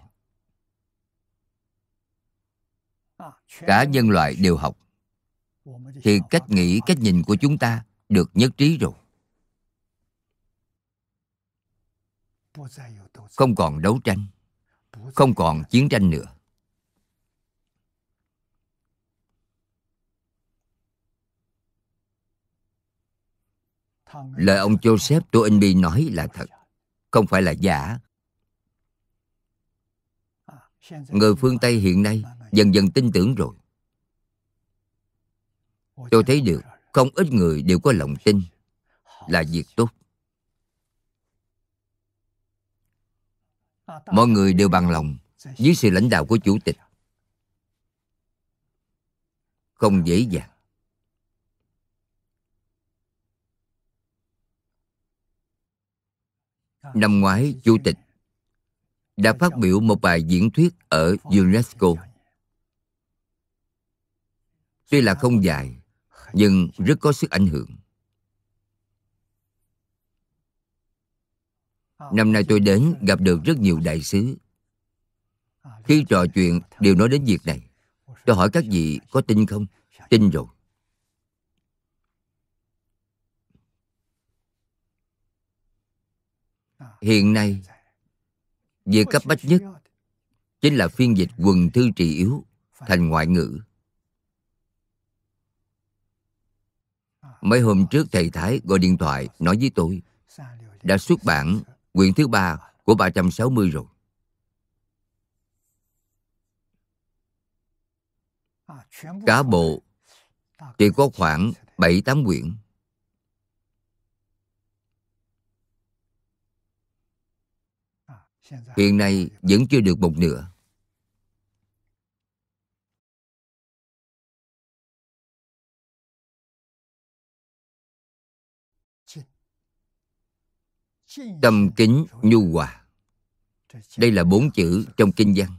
Cả nhân loại đều học, thì cách nghĩ, cách nhìn của chúng ta được nhất trí rồi. Không còn đấu tranh, không còn chiến tranh nữa. Lời ông Joseph Toynbee nói là thật, không phải là giả. Người phương Tây hiện nay dần dần tin tưởng rồi. Tôi thấy được không ít người đều có lòng tin, là việc tốt. Mọi người đều bằng lòng dưới sự lãnh đạo của Chủ tịch. Không dễ dàng. Năm ngoái, Chủ tịch đã phát biểu một bài diễn thuyết ở UNESCO. Tuy là không dài, nhưng rất có sức ảnh hưởng. Năm nay tôi đến gặp được rất nhiều đại sứ. Khi trò chuyện đều nói đến việc này. Tôi hỏi các vị có tin không? Tin rồi. Hiện nay, việc cấp bách nhất chính là phiên dịch quần thư trì yếu thành ngoại ngữ. Mấy hôm trước thầy Thái gọi điện thoại nói với tôi đã xuất bản quyển thứ ba của ba trăm sáu mươi rồi. Cả bộ thì có khoảng bảy tám quyển. Hiện nay vẫn chưa được một nửa. Tâm kính nhu hòa. Đây là bốn chữ trong kinh văn.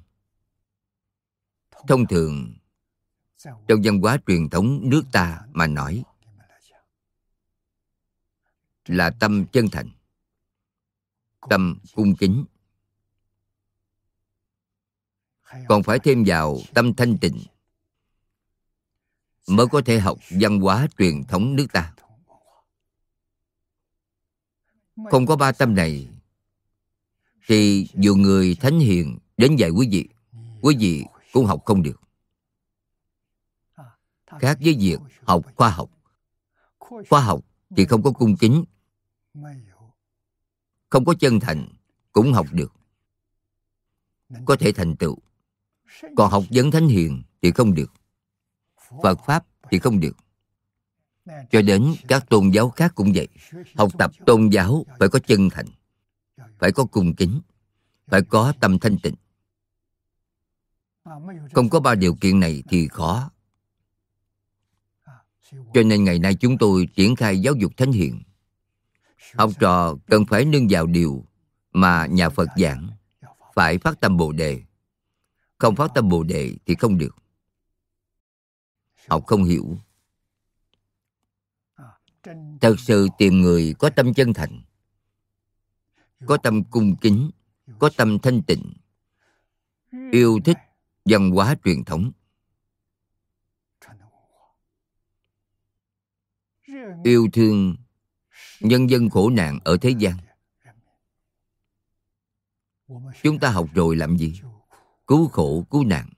Thông thường trong văn hóa truyền thống nước ta mà nói là tâm chân thành, tâm cung kính. Còn phải thêm vào tâm thanh tịnh mới có thể học văn hóa truyền thống nước ta. Không có ba tâm này thì dù người thánh hiền đến dạy quý vị, quý vị cũng học không được. Khác với việc học khoa học. Khoa học thì không có cung kính, không có chân thành, cũng học được, có thể thành tựu. Còn học vấn thánh hiền thì không được. Phật Pháp thì không được. Cho đến các tôn giáo khác cũng vậy. Học tập tôn giáo phải có chân thành, phải có cung kính, phải có tâm thanh tịnh. Không có ba điều kiện này thì khó. Cho nên ngày nay chúng tôi triển khai giáo dục thánh hiền. Học trò cần phải nương vào điều mà nhà Phật giảng, phải phát tâm Bồ Đề. Không phát tâm Bồ Đề thì không được. Học không hiểu. Thật sự tìm người có tâm chân thành, có tâm cung kính, có tâm thanh tịnh, yêu thích văn hóa truyền thống, yêu thương nhân dân khổ nạn ở thế gian. Chúng ta học rồi làm gì? Cứu khổ, cứu nạn.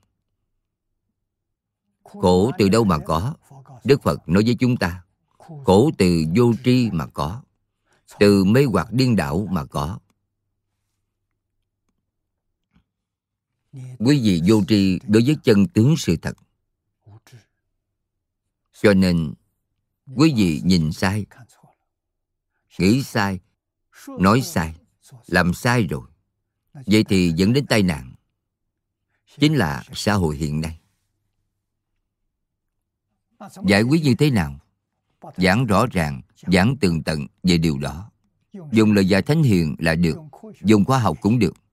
Khổ từ đâu mà có? Đức Phật nói với chúng ta, khổ từ vô tri mà có, từ mê hoặc điên đảo mà có. Quý vị vô tri đối với chân tướng sự thật. Cho nên quý vị nhìn sai, nghĩ sai, nói sai, làm sai rồi. Vậy thì dẫn đến tai nạn. Chính là xã hội hiện nay. Giải quyết như thế nào? Giảng rõ ràng, giảng tường tận về điều đó. Dùng lời dạy thánh hiền là được, dùng khoa học cũng được.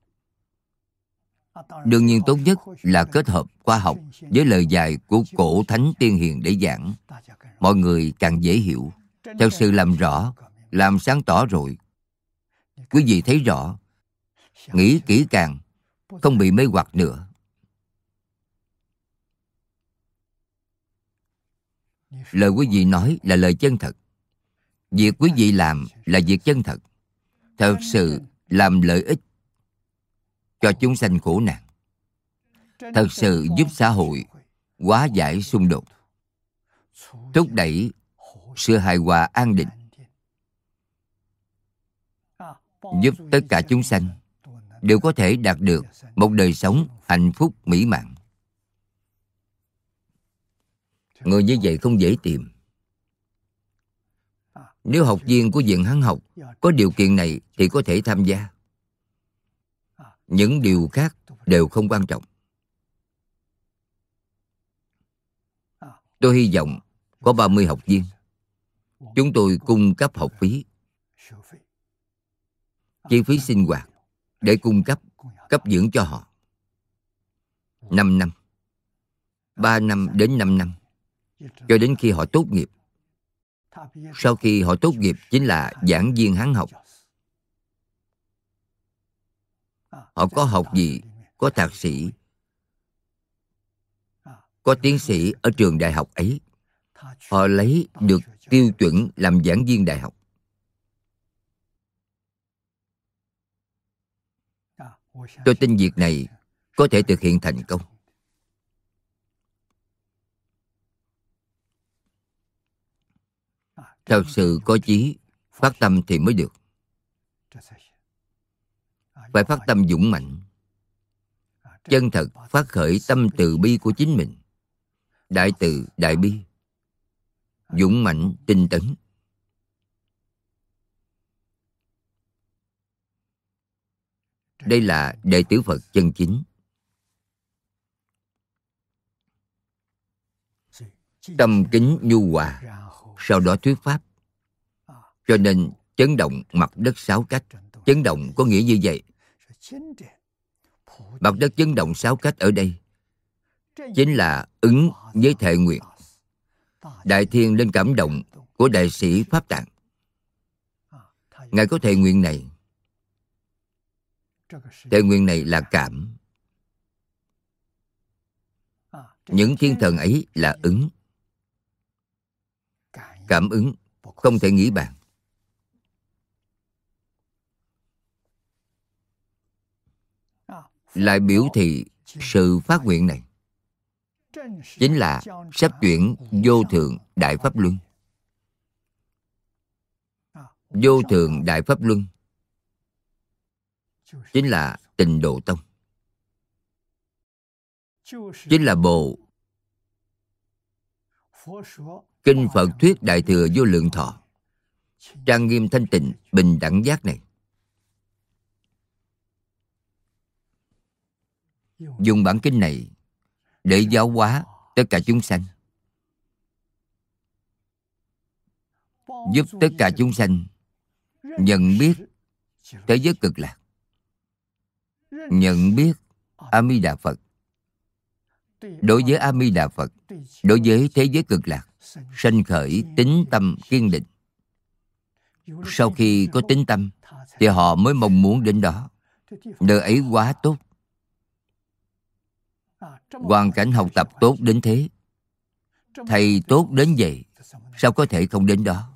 Đương nhiên tốt nhất là kết hợp khoa học với lời dạy của cổ thánh tiên hiền để giảng. Mọi người càng dễ hiểu. Thật sự làm rõ, làm sáng tỏ rồi. Quý vị thấy rõ, nghĩ kỹ càng, không bị mê hoặc nữa. Lời quý vị nói là lời chân thật. Việc quý vị làm là việc chân thật. Thật sự làm lợi ích cho chúng sanh khổ nạn. Thật sự giúp xã hội hóa giải xung đột, thúc đẩy sự hài hòa an định, giúp tất cả chúng sanh đều có thể đạt được một đời sống hạnh phúc mỹ mãn. Người như vậy không dễ tìm. Nếu học viên của Viện Hán Học có điều kiện này thì có thể tham gia. Những điều khác đều không quan trọng. Tôi hy vọng có ba mươi học viên. Chúng tôi cung cấp học phí, chi phí sinh hoạt để cung cấp, cấp dưỡng cho họ. năm năm, ba năm đến năm năm, cho đến khi họ tốt nghiệp. Sau khi họ tốt nghiệp chính là giảng viên Hán Học. Họ có học gì, có thạc sĩ, có tiến sĩ ở trường đại học ấy. Họ lấy được tiêu chuẩn làm giảng viên đại học. Tôi tin việc này có thể thực hiện thành công. Thật sự có chí, phát tâm thì mới được. Phải phát tâm dũng mạnh, chân thật phát khởi tâm từ bi của chính mình. Đại từ, đại bi, dũng mạnh, tinh tấn. Đây là đệ tử Phật chân chính. Tâm kính nhu hòa, sau đó thuyết pháp. Cho nên chấn động mặt đất sáu cách. Chấn động có nghĩa như vậy. Mặt đất chấn động sáu cách ở đây chính là ứng với thệ nguyện. Đại thiên lên cảm động của đại sĩ Pháp Tạng. Ngài có thệ nguyện này. Thệ nguyện này là cảm. Những thiên thần ấy là ứng. Cảm ứng không thể nghĩ bàn. lại biểu thị sự phát nguyện này chính là sắp chuyển vô thượng đại pháp luân. Vô thượng đại pháp luân chính là Tịnh Độ Tông, chính là bộ kinh Phật thuyết Đại Thừa Vô Lượng Thọ, trang nghiêm thanh tịnh bình đẳng giác này. Dùng bản kinh này để giáo hóa tất cả chúng sanh, giúp tất cả chúng sanh nhận biết thế giới cực lạc, nhận biết A Di Đà Phật. Đối với A Di Đà Phật, đối với thế giới cực lạc, sanh khởi tín tâm kiên định. Sau khi có tín tâm thì họ mới mong muốn đến đó. Nơi ấy quá tốt, hoàn cảnh học tập tốt đến thế, thầy tốt đến vậy, sao có thể không đến đó?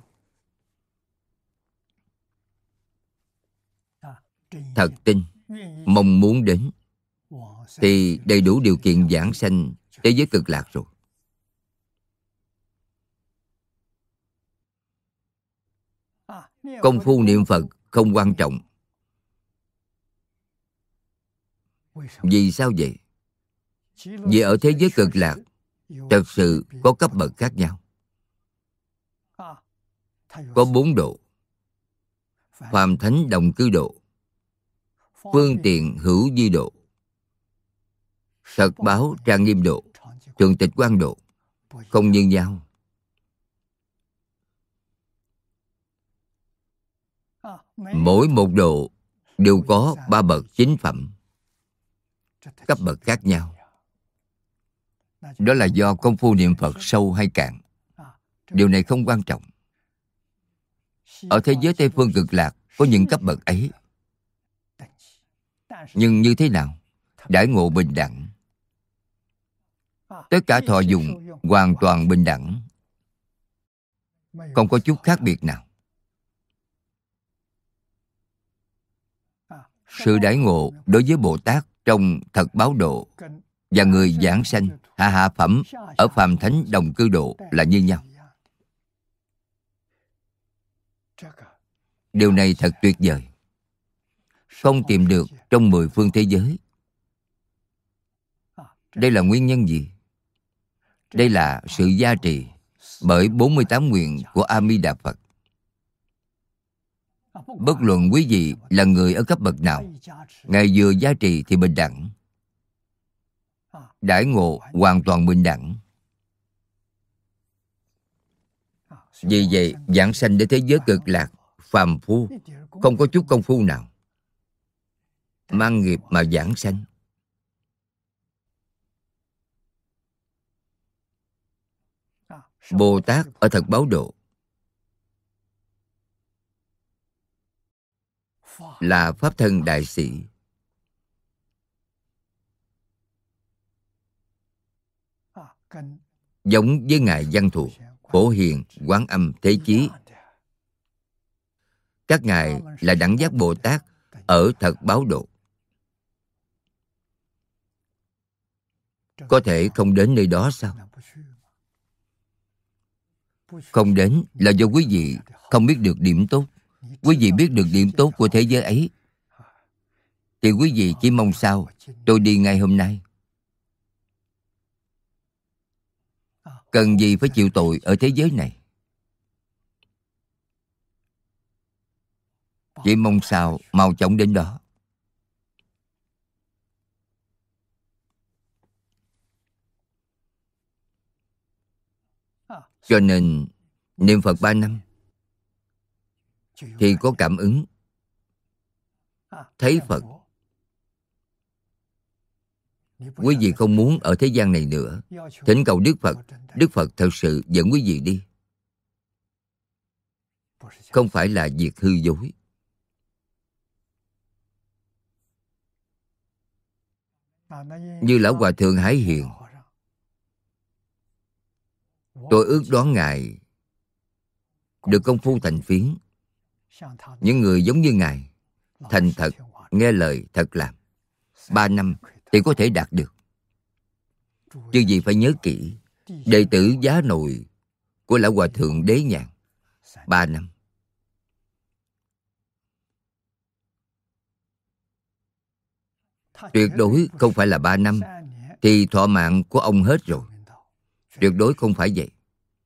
Thật tin, mong muốn đến thì đầy đủ điều kiện giảng sanh thế giới cực lạc rồi. Công phu niệm Phật không quan trọng. Vì sao vậy? Vì ở thế giới cực lạc thật sự có cấp bậc khác nhau. Có bốn độ: phàm thánh đồng cư độ, phương tiện hữu vi độ, thật báo trang nghiêm độ, thường tịch quang độ. Không như nhau. Mỗi một độ đều có ba bậc chính phẩm, cấp bậc khác nhau. Đó là do công phu niệm Phật sâu hay cạn. Điều này không quan trọng. Ở thế giới Tây Phương cực lạc có những cấp bậc ấy. Nhưng như thế nào? Đãi ngộ bình đẳng. Tất cả thọ dụng hoàn toàn bình đẳng, không có chút khác biệt nào. Sự đãi ngộ đối với Bồ Tát trong thật báo độ và người giảng sanh hạ hạ phẩm ở phàm thánh đồng cư độ là như nhau. Điều này thật tuyệt vời, không tìm được trong mười phương thế giới. Đây là nguyên nhân gì? Đây là sự gia trì bởi bốn mươi tám nguyện của A Di Đà Phật. Bất luận quý vị là người ở cấp bậc nào, Ngài vừa gia trì thì bình đẳng, đãi ngộ hoàn toàn bình đẳng. Vì vậy, giảng sanh đến thế giới cực lạc, phàm phu, không có chút công phu nào, mang nghiệp mà giảng sanh. Bồ Tát ở thật báo độ là pháp thân đại sĩ. Giống với Ngài Văn Thù, Phổ Hiền, Quán Âm, Thế Chí. Các ngài là đẳng giác Bồ Tát ở thật báo độ. Có thể không đến nơi đó sao? Không đến là do quý vị không biết được điểm tốt. Quý vị biết được điểm tốt của thế giới ấy thì quý vị chỉ mong sao tôi đi ngay hôm nay. Cần gì phải chịu tội ở thế giới này? Chỉ mong sao mau chóng đến đó. Cho nên niệm Phật ba năm thì có cảm ứng, thấy Phật. Quý vị không muốn ở thế gian này nữa, thỉnh cầu Đức Phật, Đức Phật thật sự dẫn quý vị đi. Không phải là việc hư dối. Như Lão Hòa Thượng Hải Hiền, tôi ước đoán Ngài được công phu thành phiến. Những người giống như Ngài, thành thật, nghe lời, thật làm. ba năm thì có thể đạt được. Chứ gì phải nhớ kỹ, đệ tử giá nội của Lão Hòa Thượng Đế Nhàn ba năm. Tuyệt đối không phải là ba năm thì thọ mạng của ông hết rồi. Tuyệt đối không phải vậy.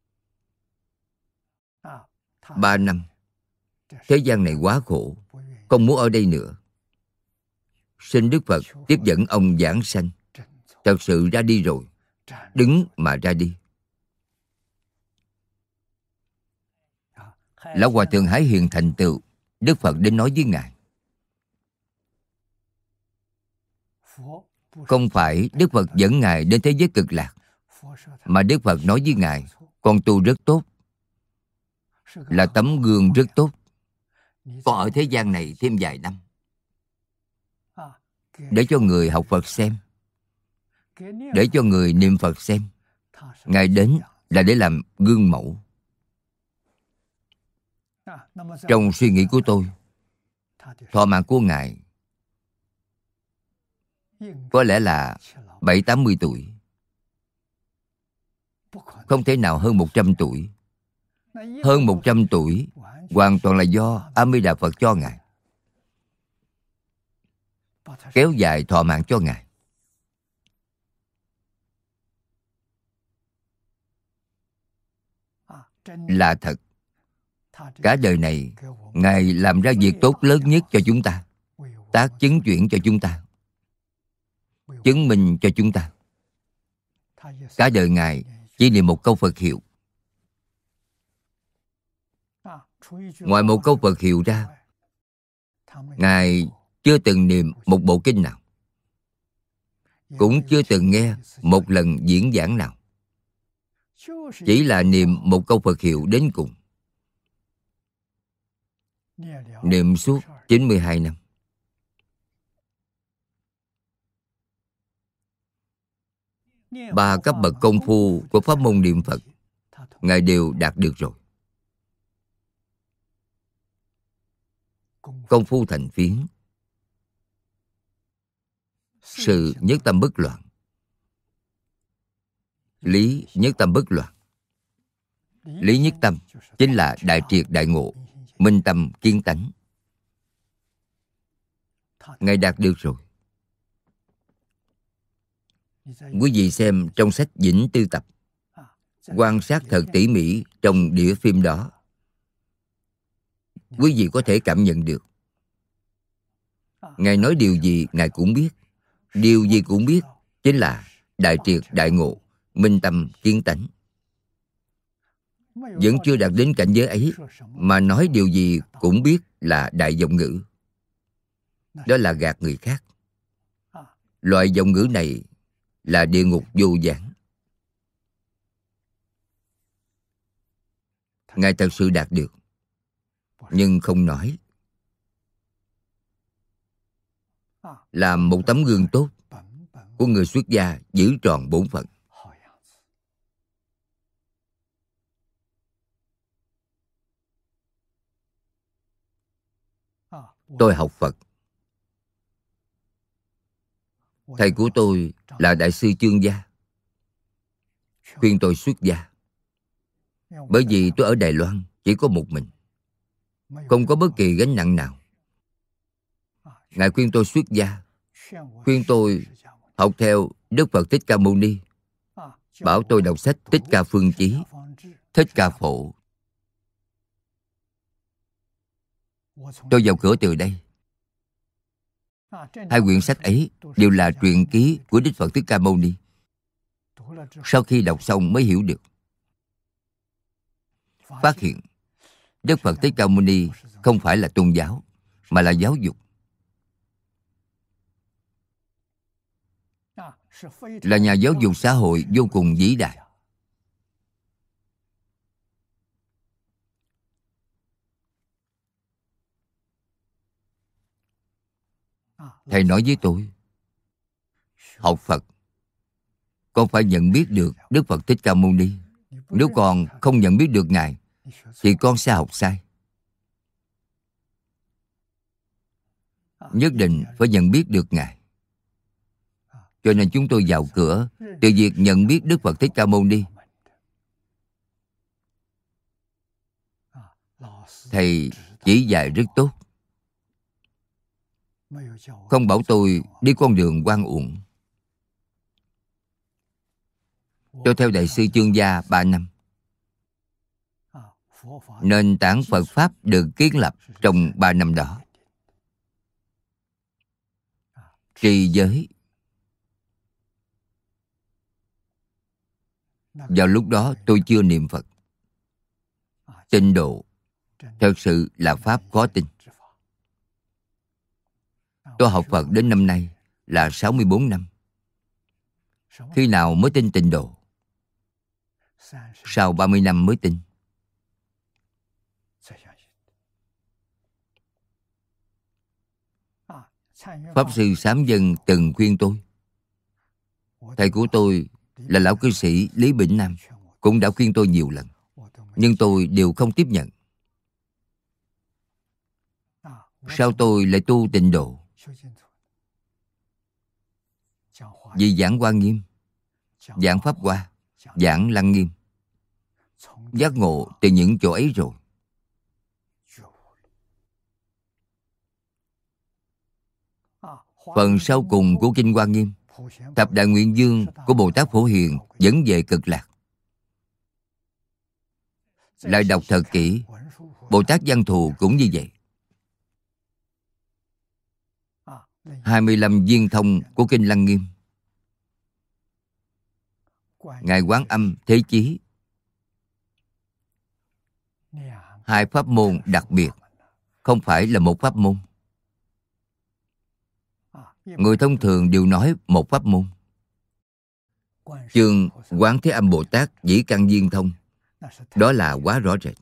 Ba năm, thế gian này quá khổ, không muốn ở đây nữa. Xin Đức Phật tiếp dẫn ông giảng sanh. Thật sự ra đi rồi, đứng mà ra đi. Lão Hòa Thượng Hải Hiền thành tựu, Đức Phật đến nói với Ngài. Không phải Đức Phật dẫn Ngài đến thế giới cực lạc, mà Đức Phật nói với Ngài, con tu rất tốt, là tấm gương rất tốt. Con ở thế gian này thêm vài năm, để cho người học Phật xem, để cho người niệm Phật xem. Ngài đến là để làm gương mẫu. Trong suy nghĩ của tôi, thọ mạng của Ngài có lẽ là bảy tám mươi tuổi. Không thể nào hơn một trăm tuổi. Hơn một trăm tuổi hoàn toàn là do A Di Đà Phật cho Ngài, kéo dài thọ mạng cho Ngài. Là thật. Cả đời này Ngài làm ra việc tốt lớn nhất cho chúng ta, tác chứng chuyển cho chúng ta, chứng minh cho chúng ta. Cả đời Ngài chỉ niệm một câu Phật hiệu. Ngoài một câu Phật hiệu ra, Ngài chưa từng niệm một bộ kinh nào, cũng chưa từng nghe một lần diễn giảng nào. Chỉ là niệm một câu Phật hiệu đến cùng. Niệm suốt chín mươi hai năm. Ba cấp bậc công phu của pháp môn niệm Phật, Ngài đều đạt được rồi. Công phu thành phiến, sự nhất tâm bất loạn, lý nhất tâm bất loạn. Lý nhất tâm chính là đại triệt đại ngộ, minh tâm kiến tánh. Ngài đạt được rồi. Quý vị xem trong sách Vĩnh Tư Tập, quan sát thật tỉ mỉ trong đĩa phim đó, quý vị có thể cảm nhận được. Ngài nói điều gì Ngài cũng biết. Điều gì cũng biết chính là đại triệt đại ngộ, minh tâm kiến tánh. Vẫn chưa đạt đến cảnh giới ấy mà nói điều gì cũng biết là đại vọng ngữ. Đó là gạt người khác. Loại vọng ngữ này là địa ngục vô giảng. Ngài thật sự đạt được, nhưng không nói. Làm một tấm gương tốt của người xuất gia, giữ tròn bổn phận. Tôi học Phật. Thầy của tôi là Đại sư Chương Gia, khuyên tôi xuất gia. Bởi vì tôi ở Đài Loan chỉ có một mình, không có bất kỳ gánh nặng nào. Ngài khuyên tôi xuất gia, khuyên tôi học theo Đức Phật Thích Ca Mâu Ni, bảo tôi đọc sách Thích Ca Phương Chí, Thích Ca Phổ. Tôi vào cửa từ đây. Hai quyển sách ấy đều là truyện ký của Đức Phật Thích Ca Mâu Ni. Sau khi đọc xong mới hiểu được, phát hiện Đức Phật Thích Ca Mâu Ni không phải là tôn giáo, mà là giáo dục, là nhà giáo dục xã hội vô cùng vĩ đại. Thầy nói với tôi, học Phật con phải nhận biết được Đức Phật Thích Ca Mâu Ni. Nếu con không nhận biết được Ngài thì con sẽ học sai. Nhất định phải nhận biết được Ngài. Cho nên chúng tôi vào cửa, từ việc nhận biết Đức Phật Thích Ca Mâu Ni, thầy chỉ dạy rất tốt, không bảo tôi đi con đường oan uổng. Cho theo Đại sư Chương Gia ba năm. Nền tảng Phật Pháp được kiến lập trong ba năm đó. Trì giới. Vào lúc đó tôi chưa niệm Phật. Tịnh độ thật sự là Pháp khó tin. Tôi học Phật đến năm nay là sáu mươi bốn năm. Khi nào mới tin tịnh độ? Sau ba mươi năm mới tin. Pháp sư Sám Dân từng khuyên tôi. Thầy của tôi là lão cư sĩ Lý Bỉnh Nam cũng đã khuyên tôi nhiều lần, nhưng tôi đều không tiếp nhận. Sao tôi lại tu tịnh độ? Vì giảng Hoa Nghiêm, giảng Pháp Hoa, giảng Lăng Nghiêm, giác ngộ từ những chỗ ấy rồi. Phần sau cùng của Kinh Hoa Nghiêm, Thập Đại Nguyện Dương của Bồ Tát Phổ Hiền dẫn về Cực Lạc. Lại đọc thật kỹ, Bồ Tát Văn Thù cũng như vậy. hai mươi lăm viên thông của Kinh Lăng Nghiêm, Ngài Quán Âm Thế Chí, hai pháp môn đặc biệt, không phải là một pháp môn. Người thông thường đều nói một pháp môn. Chương Quán Thế Âm Bồ Tát Dĩ Căn Viên Thông, đó là quá rõ rệt.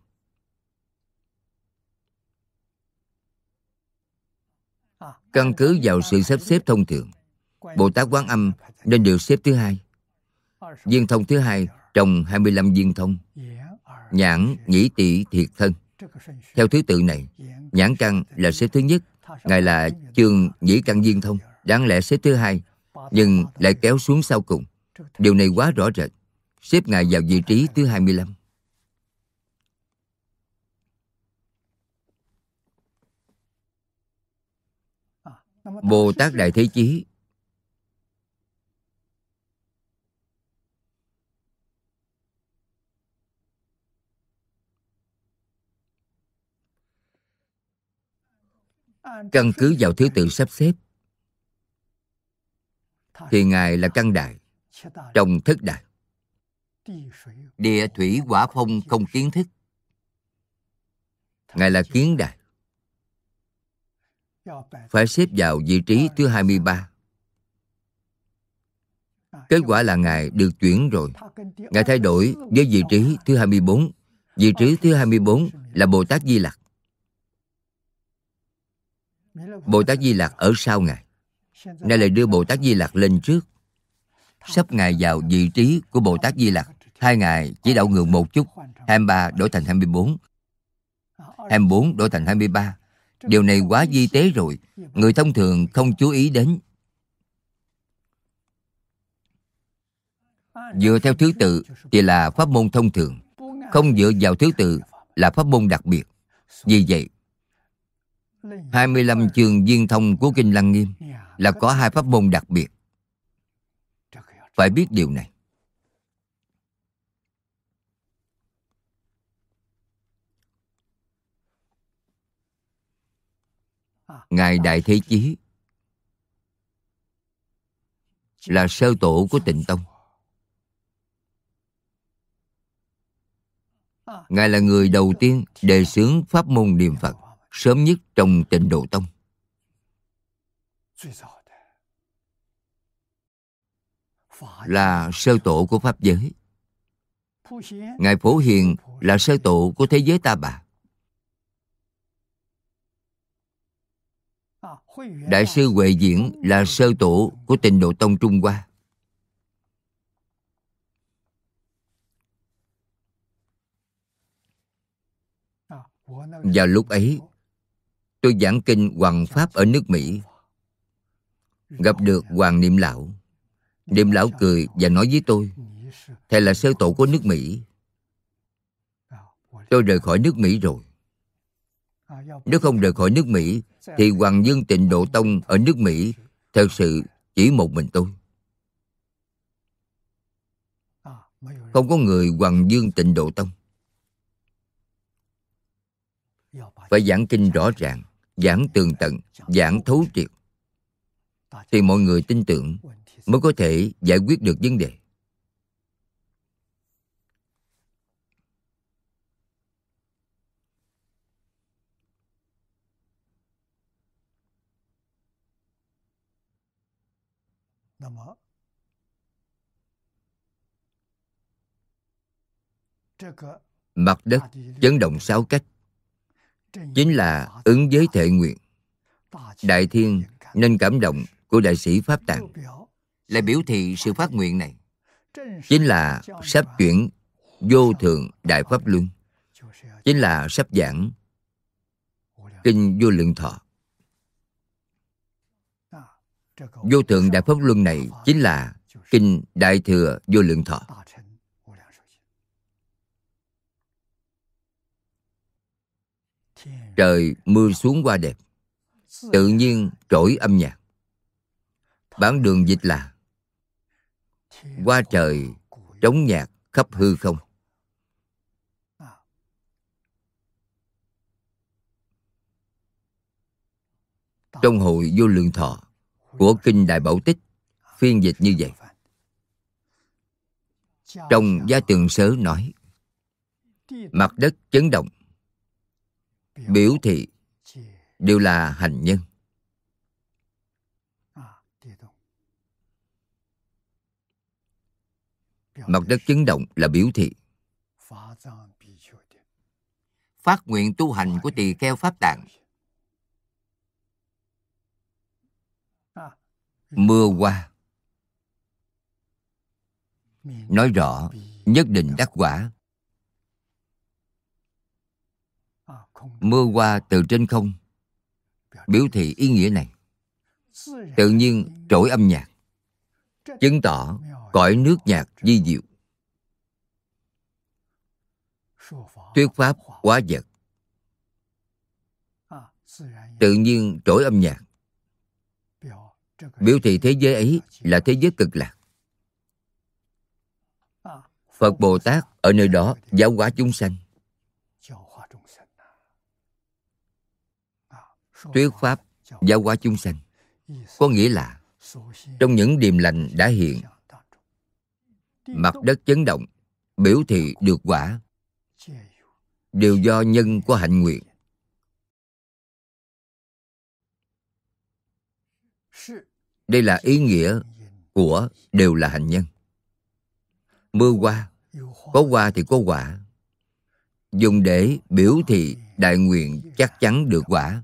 Căn cứ vào sự sắp xếp thông thường, Bồ Tát Quán Âm nên được xếp thứ hai. Viên thông thứ hai trong hai mươi lăm viên thông. Nhãn, nhĩ, tỳ, thiệt, thân. Theo thứ tự này, nhãn căn là xếp thứ nhất. Ngài là chương nhĩ căn viên thông, đáng lẽ xếp thứ hai, nhưng lại kéo xuống sau cùng. Điều này quá rõ rệt, xếp Ngài vào vị trí thứ hai mươi lăm. Bồ Tát Đại Thế Chí căn cứ vào thứ tự sắp xếp thì Ngài là căn đại trong thất đại. Địa thủy hỏa phong không kiến thức, Ngài là kiến đại, phải xếp vào vị trí thứ hai mươi ba. Kết quả là Ngài được chuyển rồi. Ngài thay đổi với vị trí thứ hai mươi bốn. Vị trí thứ hai mươi bốn là Bồ Tát Di Lặc. Bồ Tát Di Lặc ở sau Ngài, nay lại đưa Bồ Tát Di Lặc lên trước, sắp Ngài vào vị trí của Bồ Tát Di Lặc. Hai Ngài chỉ đảo ngược một chút, hai mươi ba đổi thành hai mươi bốn, hai mươi bốn đổi thành hai mươi ba. Điều này quá vi tế rồi, người thông thường không chú ý đến. Dựa theo thứ tự thì là pháp môn thông thường, không dựa vào thứ tự là pháp môn đặc biệt. Vì vậy, hai mươi lăm chương viên thông của Kinh Lăng Nghiêm là có hai pháp môn đặc biệt. Phải biết điều này. Ngài Đại Thế Chí là sơ tổ của Tịnh Tông. Ngài là người đầu tiên đề xướng pháp môn niệm Phật, sớm nhất trong Tịnh Độ Tông. Là sơ tổ của Pháp giới. Ngài Phổ Hiền là sơ tổ của thế giới Ta Bà. Đại sư Huệ Diễn là sơ tổ của Tịnh Độ Tông Trung Hoa. Vào lúc ấy, tôi giảng kinh Hoằng Pháp ở nước Mỹ, gặp được Hoàng Niệm Lão. Điềm lão cười và nói với tôi, thầy là sơ tổ của nước Mỹ. Tôi rời khỏi nước Mỹ rồi. Nếu không rời khỏi nước Mỹ thì Hoàng Dương Tịnh Độ Tông ở nước Mỹ thật sự chỉ một mình tôi. Không có người Hoàng Dương Tịnh Độ Tông. Phải giảng kinh rõ ràng, giảng tường tận, giảng thấu triệt, thì mọi người tin tưởng mới có thể giải quyết được vấn đề. Mặt đất chấn động sáu cách, chính là ứng với thệ nguyện. Đại thiên nên cảm động của đại sĩ Pháp Tạng, lại biểu thị sự phát nguyện này chính là sắp chuyển vô thượng đại pháp luân, chính là sắp giảng kinh Vô Lượng Thọ. Vô thượng đại pháp luân này chính là kinh Đại Thừa Vô Lượng Thọ. Trời mưa xuống hoa đẹp, tự nhiên trỗi âm nhạc. Bản đường dịch là hoa trời trống nhạc khắp hư không. Trong hội Vô Lượng Thọ của kinh Đại Bảo Tích phiên dịch như vậy. Trong Gia Tường Sớ nói, mặt đất chấn động, biểu thị đều là hành nhân. Mặt đất chấn động là biểu thị. Phát nguyện tu hành của tỳ kheo Pháp Tạng. Mưa hoa, nói rõ nhất định đắc quả. Mưa hoa từ trên không, biểu thị ý nghĩa này. Tự nhiên trỗi âm nhạc, chứng tỏ cõi nước nhạc vi diệu. Thuyết pháp hóa vật, tự nhiên trỗi âm nhạc, biểu thị thế giới ấy là thế giới cực lạc. Phật Bồ Tát ở nơi đó giáo hóa chúng sanh. Thuyết pháp giáo hóa chúng sanh có nghĩa là trong những điềm lành đã hiện, mặt đất chấn động, biểu thị được quả, đều do nhân của hạnh nguyện. Đây là ý nghĩa của đều là hành nhân. Mưa hoa, có hoa thì có quả, dùng để biểu thị đại nguyện chắc chắn được quả.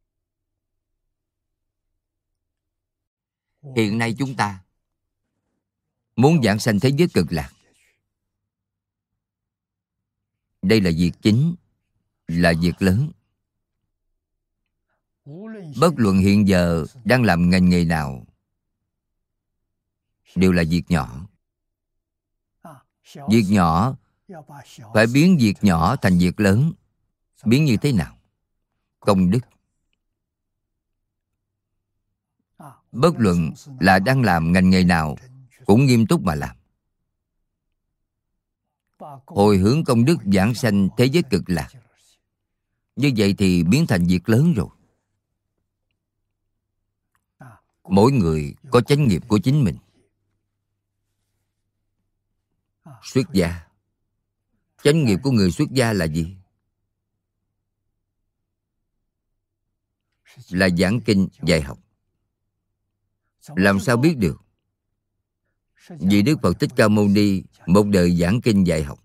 Hiện nay chúng ta muốn giảng sanh thế giới cực lạc, đây là việc chính, là việc lớn. Bất luận hiện giờ đang làm ngành nghề nào, đều là việc nhỏ. Việc nhỏ phải biến việc nhỏ thành việc lớn. Biến như thế nào? Công đức. Bất luận là đang làm ngành nghề nào, cũng nghiêm túc mà làm. Hồi hướng công đức giảng sanh thế giới cực lạc. Như vậy thì biến thành việc lớn rồi. Mỗi người có chánh nghiệp của chính mình. Xuất gia, chánh nghiệp của người xuất gia là gì? Là giảng kinh dạy học. Làm sao biết được? Vì Đức Phật Thích Ca Mâu Ni một đời giảng kinh dạy học.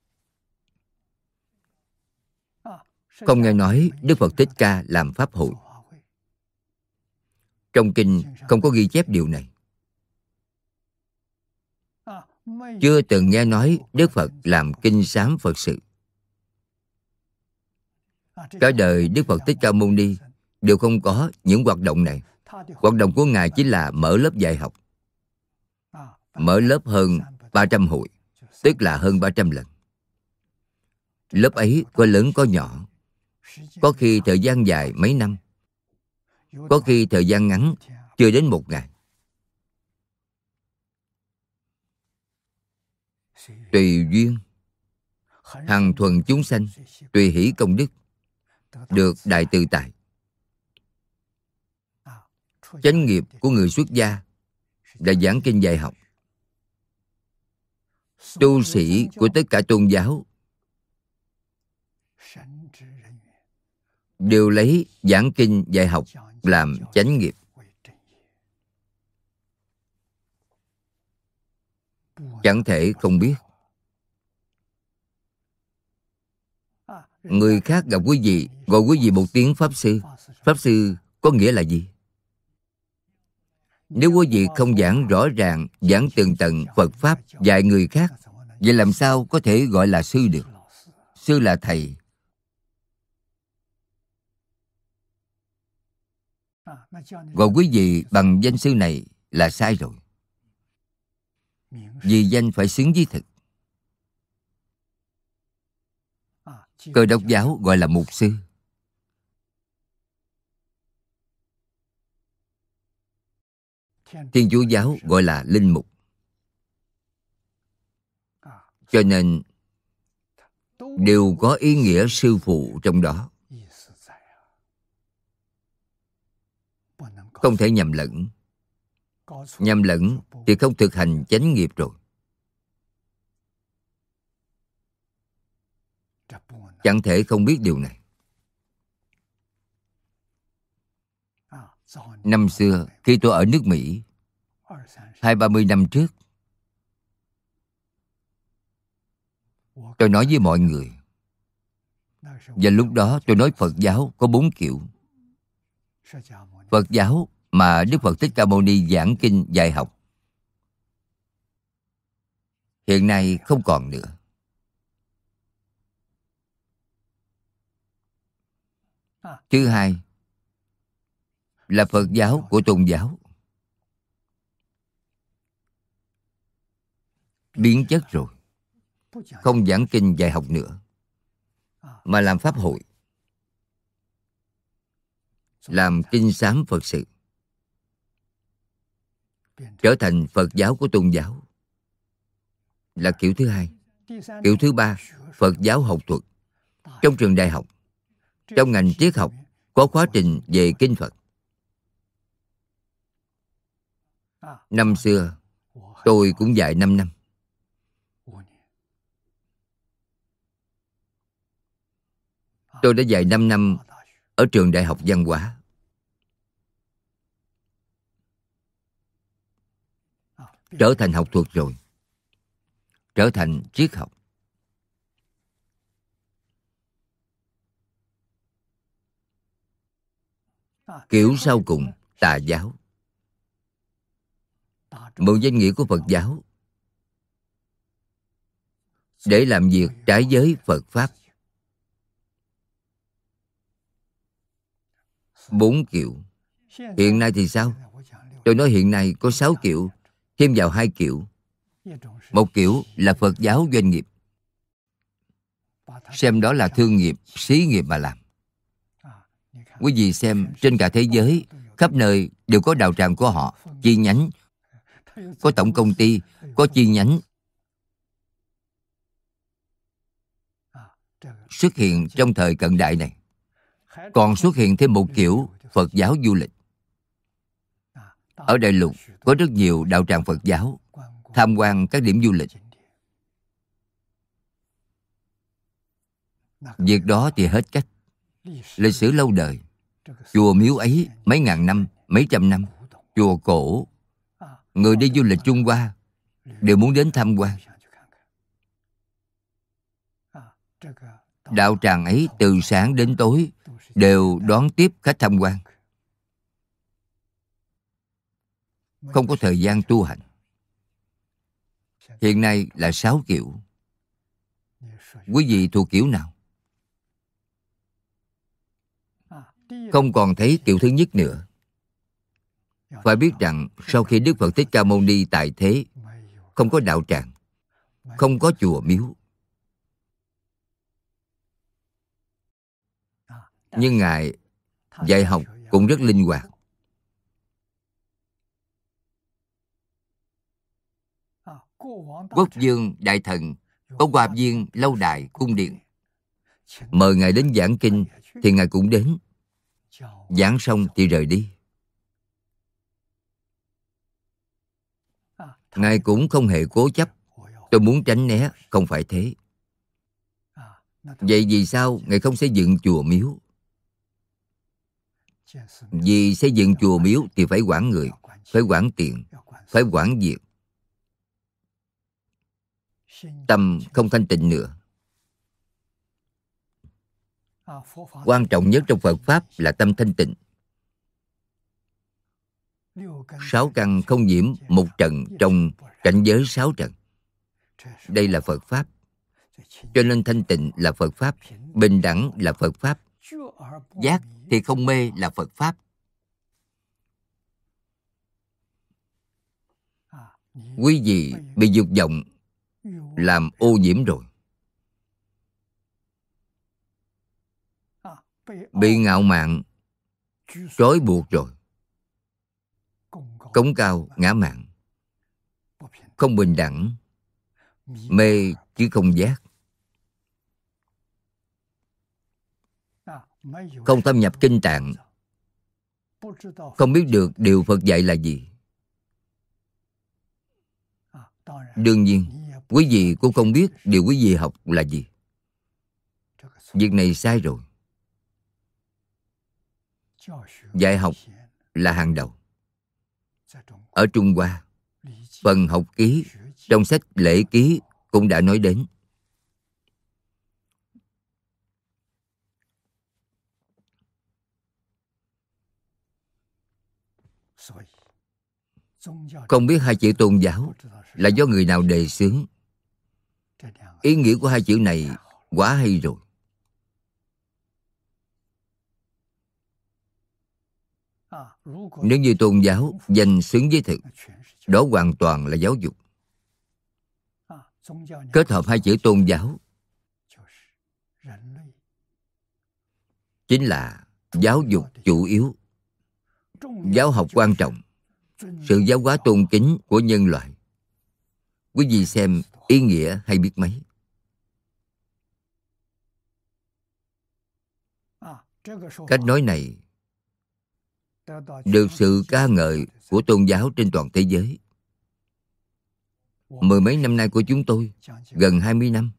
Không nghe nói Đức Phật Thích Ca làm pháp hội. Trong kinh không có ghi chép điều này. Chưa từng nghe nói Đức Phật làm kinh sám Phật sự. Cả đời Đức Phật Thích Ca Mâu Ni đều không có những hoạt động này. Hoạt động của Ngài chính là mở lớp dạy học. mở lớp hơn ba trăm hội, tức là hơn ba trăm lần. Lớp ấy có lớn có nhỏ, có khi thời gian dài mấy năm, có khi thời gian ngắn chưa đến một ngày. Tùy duyên, hằng thuần chúng sanh, tùy hỷ công đức, được đại tự tại. Chánh nghiệp của người xuất gia là giảng kinh dạy học. Tu sĩ của tất cả tôn giáo đều lấy giảng kinh dạy học làm chánh nghiệp. Chẳng thể không biết. Người khác gặp quý vị, gọi quý vị một tiếng Pháp Sư. Pháp Sư có nghĩa là gì? Nếu quý vị không giảng rõ ràng, giảng tường tận Phật Pháp dạy người khác, vậy làm sao có thể gọi là sư được? Sư là thầy. Gọi quý vị bằng danh sư này là sai rồi. Vì danh phải xứng với thực. Cơ đốc giáo gọi là mục sư. Thiên Chúa giáo gọi là linh mục. Cho nên đều có ý nghĩa sư phụ trong đó. Không thể nhầm lẫn. Nhầm lẫn thì không thực hành chánh nghiệp rồi. Chẳng thể không biết điều này. Năm xưa, khi tôi ở nước Mỹ, hai ba mươi năm trước, tôi nói với mọi người, và lúc đó tôi nói Phật giáo có bốn kiểu. Phật giáo mà Đức Phật Thích Ca Mâu Ni giảng kinh dạy học hiện nay không còn nữa. Thứ hai là Phật giáo của tôn giáo. Biến chất rồi. Không giảng kinh dạy học nữa, mà làm pháp hội, làm kinh sám Phật sự, trở thành Phật giáo của tôn giáo, là kiểu thứ hai. Kiểu thứ ba, Phật giáo học thuật. Trong trường đại học, trong ngành triết học, có khóa trình về kinh Phật. Năm xưa, tôi cũng dạy năm năm. Tôi đã dạy năm năm ở trường đại học văn hóa. Trở thành học thuật rồi. Trở thành triết học. Kiểu sau cùng, tà giáo. Mượn danh nghĩa của Phật giáo để làm việc trái với Phật Pháp. Bốn kiểu. Hiện nay thì sao? Tôi nói hiện nay có sáu kiểu, thêm vào hai kiểu. Một kiểu là Phật giáo doanh nghiệp, xem đó là thương nghiệp, xí nghiệp mà làm. Quý vị xem, trên cả thế giới, khắp nơi đều có đạo tràng của họ, chi nhánh, có tổng công ty, có chi nhánh. Xuất hiện trong thời cận đại này. Còn xuất hiện thêm một kiểu Phật giáo du lịch. Ở Đại Lục có rất nhiều đạo tràng Phật giáo, tham quan các điểm du lịch. Việc đó thì hết cách. Lịch sử lâu đời. Chùa miếu ấy mấy ngàn năm, mấy trăm năm. Chùa cổ. Người đi du lịch Trung Hoa đều muốn đến tham quan. Đạo tràng ấy từ sáng đến tối đều đón tiếp khách tham quan. Không có thời gian tu hành. Hiện nay là sáu kiểu. Quý vị thuộc kiểu nào? Không còn thấy kiểu thứ nhất nữa. Phải biết rằng sau khi Đức Phật Thích Ca Mâu Ni tại thế, không có đạo tràng, không có chùa miếu. Nhưng Ngài dạy học cũng rất linh hoạt. Quốc vương đại thần có hoa viên, lâu đài, cung điện, mời Ngài đến giảng kinh thì Ngài cũng đến. Giảng xong thì rời đi. Ngài cũng không hề cố chấp, tôi muốn tránh né, không phải thế. Vậy vì sao Ngài không xây dựng chùa miếu? Vì xây dựng chùa miếu thì phải quản người, phải quản tiền, phải quản việc. Tâm không thanh tịnh nữa. Quan trọng nhất trong Phật Pháp là tâm thanh tịnh. Sáu căn không nhiễm một trận trong cảnh giới sáu trận. Đây là Phật Pháp. Cho nên thanh tịnh là Phật Pháp, bình đẳng là Phật Pháp, giác thì không mê là Phật Pháp. Quý vị bị dục vọng làm ô nhiễm rồi, bị ngạo mạn trói buộc rồi, cống cao ngã mạn, không bình đẳng, mê chứ không giác. Không thâm nhập kinh tạng, không biết được điều Phật dạy là gì. Đương nhiên, quý vị cũng không biết điều quý vị học là gì. Việc này sai rồi. Dạy học là hàng đầu. Ở Trung Hoa, phần học ký trong sách lễ ký cũng đã nói đến. Không biết hai chữ tôn giáo là do người nào đề xướng. Ý nghĩa của hai chữ này quá hay rồi. Nếu như tôn giáo danh xứng với thực, đó hoàn toàn là giáo dục. Kết hợp hai chữ tôn giáo chính là giáo dục chủ yếu. Giáo học quan trọng, sự giáo hóa tôn kính của nhân loại. Quý vị xem ý nghĩa hay biết mấy. Cách nói này được sự ca ngợi của tôn giáo trên toàn thế giới. Mười mấy năm nay của chúng tôi, gần hai mươi năm,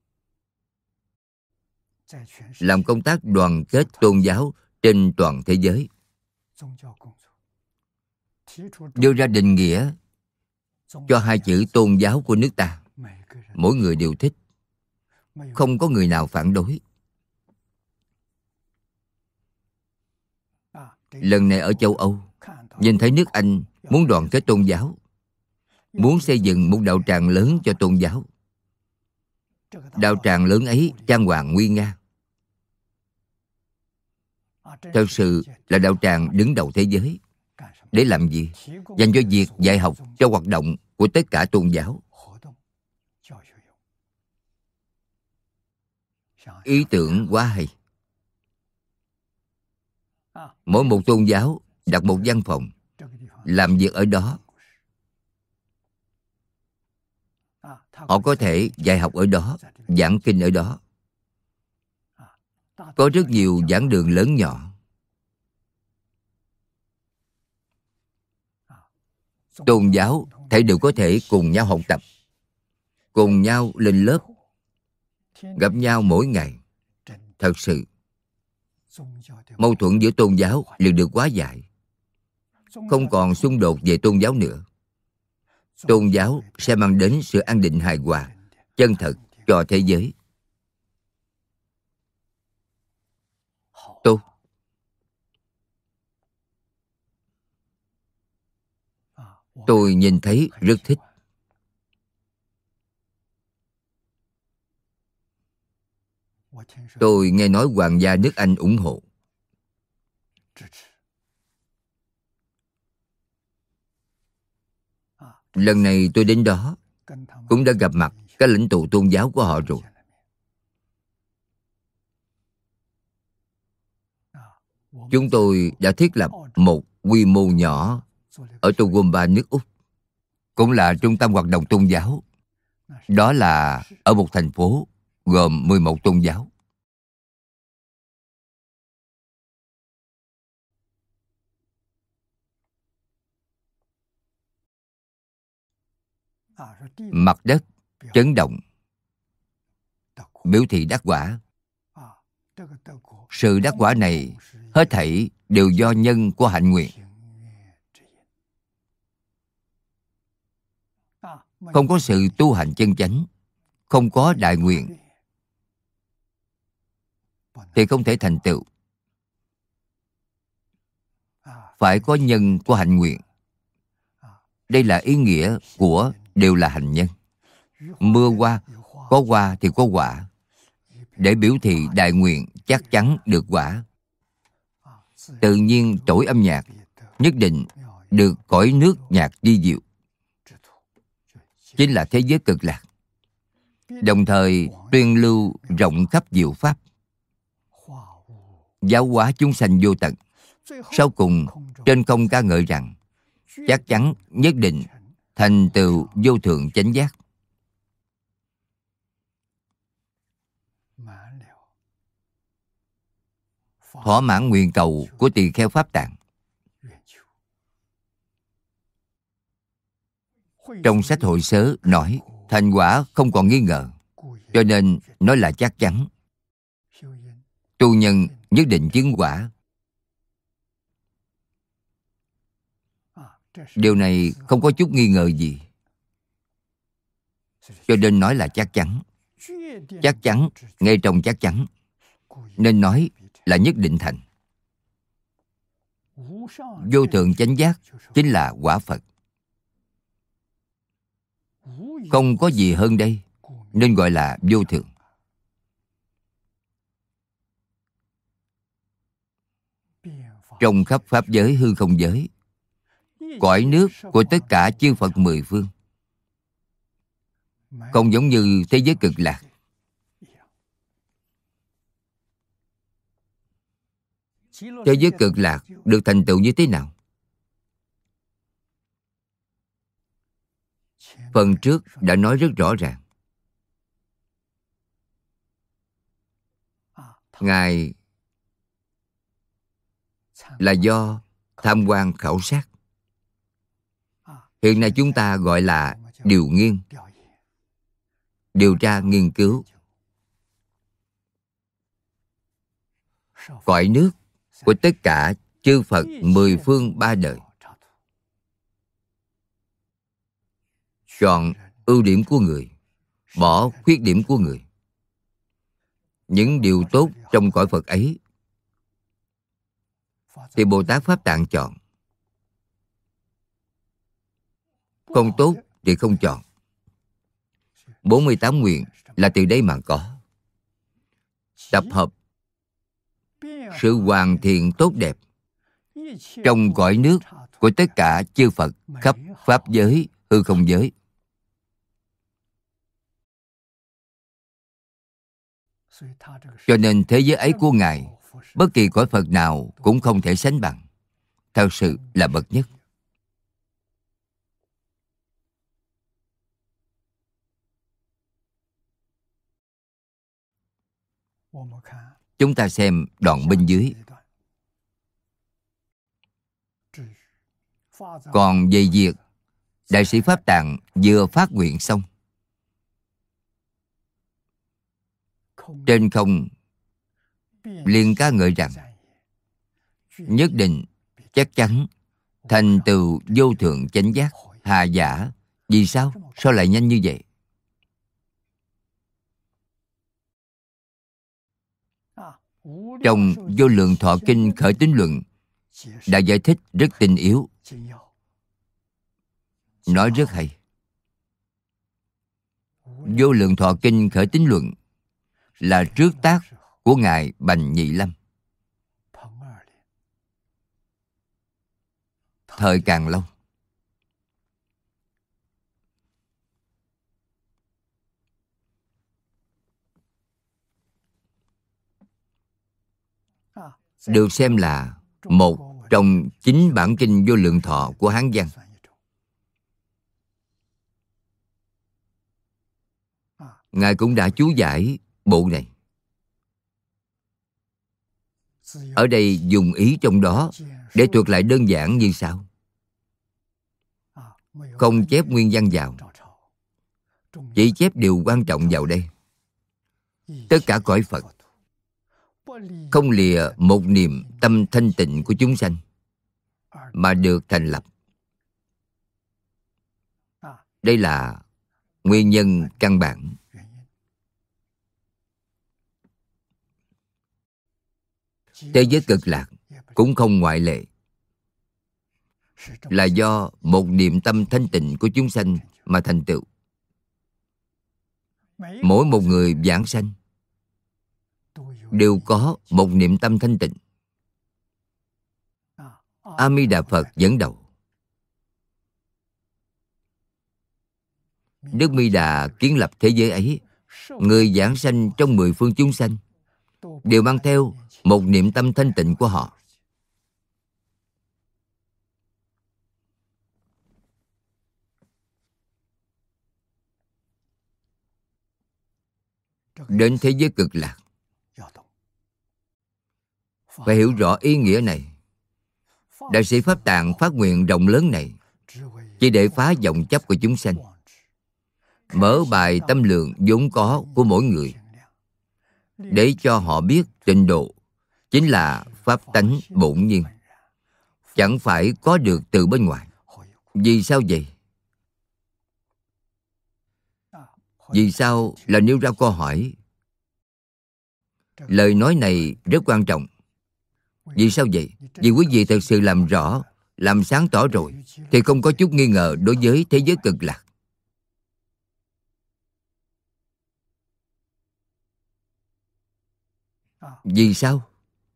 làm công tác đoàn kết tôn giáo trên toàn thế giới, đưa ra định nghĩa cho hai chữ tôn giáo của nước ta. Mỗi người đều thích, không có người nào phản đối. Lần này ở châu Âu, nhìn thấy nước Anh muốn đoàn kết tôn giáo, muốn xây dựng một đạo tràng lớn cho tôn giáo. Đạo tràng lớn ấy trang hoàng nguy nga, thật sự là đạo tràng đứng đầu thế giới. Để làm gì? Dành cho việc dạy học, cho hoạt động của tất cả tôn giáo. Ý tưởng quá hay. Mỗi một tôn giáo đặt một văn phòng, làm việc ở đó. Họ có thể dạy học ở đó, giảng kinh ở đó. Có rất nhiều giảng đường lớn nhỏ. Tôn giáo thảy đều có thể cùng nhau học tập, cùng nhau lên lớp, gặp nhau mỗi ngày. Thật sự, mâu thuẫn giữa tôn giáo liền được hóa giải, không còn xung đột về tôn giáo nữa. Tôn giáo sẽ mang đến sự an định hài hòa, chân thật cho thế giới. Tốt. Tôi nhìn thấy rất thích. Tôi nghe nói hoàng gia nước Anh ủng hộ. Lần này tôi đến đó, cũng đã gặp mặt các lãnh tụ tôn giáo của họ rồi. Chúng tôi đã thiết lập một quy mô nhỏ ở Toowoomba, nước Úc, cũng là trung tâm hoạt động tôn giáo. Đó là ở một thành phố gồm mười một tôn giáo. Mặt đất chấn động, biểu thị đắc quả. Sự đắc quả này hết thảy đều do nhân của hạnh nguyện. Không có sự tu hành chân chánh, không có đại nguyện thì không thể thành tựu. Phải có nhân của hạnh nguyện. Đây là ý nghĩa của đều là hành nhân. Mưa hoa, có hoa thì có quả, để biểu thị đại nguyện chắc chắn được quả. Tự nhiên trỗi âm nhạc nhất định được cõi nước nhạc đi diệu, chính là thế giới cực lạc. Đồng thời tuyên lưu rộng khắp diệu pháp, giáo hóa chúng sanh vô tận. Sau cùng trên không ca ngợi rằng chắc chắn nhất định thành tựu vô thượng chánh giác. Thỏa mãn nguyện cầu của tỳ kheo Pháp Tạng. Trong sách hội sớ nói thành quả không còn nghi ngờ, cho nên nói là chắc chắn. Tu nhân nhất định chứng quả. Điều này không có chút nghi ngờ gì, cho nên nói là chắc chắn. Chắc chắn ngay trong chắc chắn, nên nói là nhất định thành. Vô thượng chánh giác chính là quả Phật. Không có gì hơn đây, nên gọi là vô thượng. Trong khắp pháp giới hư không giới, cõi nước của tất cả chư Phật mười phương, không giống như thế giới cực lạc. Thế giới cực lạc được thành tựu như thế nào? Phần trước đã nói rất rõ ràng. Ngài là do tham quan khảo sát. Hiện nay chúng ta gọi là điều nghiên, điều tra nghiên cứu. Cõi nước của tất cả chư Phật mười phương ba đời, chọn ưu điểm của người, bỏ khuyết điểm của người. Những điều tốt trong cõi Phật ấy thì Bồ Tát Pháp Tạng chọn, không tốt thì không chọn. bốn mươi tám nguyện là từ đây mà có. Tập hợp sự hoàn thiện tốt đẹp trong cõi nước của tất cả chư Phật khắp pháp giới, hư không giới. Cho nên thế giới ấy của Ngài, bất kỳ cõi Phật nào cũng không thể sánh bằng. Thật sự là bậc nhất. Chúng ta xem đoạn bên dưới. Còn về việc Đại sĩ Pháp Tạng vừa phát nguyện xong, trên không liền ca ngợi rằng nhất định chắc chắn thành tựu vô thượng chánh giác. Hà giả. Vì sao? Sao lại nhanh như vậy? Trong Vô Lượng Thọ Kinh Khởi Tín Luận đã giải thích rất tinh yếu, nói rất hay. Vô Lượng Thọ Kinh Khởi Tín Luận là trước tác của Ngài Bành Nhị Lâm, thời Càn Long. được xem là một trong chín bản kinh Vô Lượng Thọ của Hán văn. Ngài cũng đã chú giải bộ này. Ở đây dùng ý trong đó để thuật lại đơn giản như sau. Không chép nguyên văn vào, chỉ chép điều quan trọng vào đây. Tất cả cõi Phật không lìa một niềm tâm thanh tịnh của chúng sanh mà được thành lập. Đây là nguyên nhân căn bản. Thế giới Cực Lạc cũng không ngoại lệ, là do một niệm tâm thanh tịnh của chúng sanh mà thành tựu. Mỗi một người vãng sanh đều có một niệm tâm thanh tịnh. A Di Đà Phật dẫn đầu. Đức Mi Đà kiến lập thế giới ấy. Người vãng sanh trong mười phương chúng sanh đều mang theo một niệm tâm thanh tịnh của họ. Đến thế giới Cực Lạc, phải hiểu rõ ý nghĩa này. Đại sĩ Pháp Tạng phát nguyện rộng lớn này chỉ để phá vọng chấp của chúng sanh, mở bài tâm lượng vốn có của mỗi người, để cho họ biết tịnh độ chính là pháp tánh bổn nhiên, chẳng phải có được từ bên ngoài. Vì sao vậy? Vì sao là nêu ra câu hỏi? Lời nói này rất quan trọng. Vì sao vậy? Vì quý vị thật sự làm rõ, làm sáng tỏ rồi, thì không có chút nghi ngờ đối với thế giới Cực Lạc. Vì sao?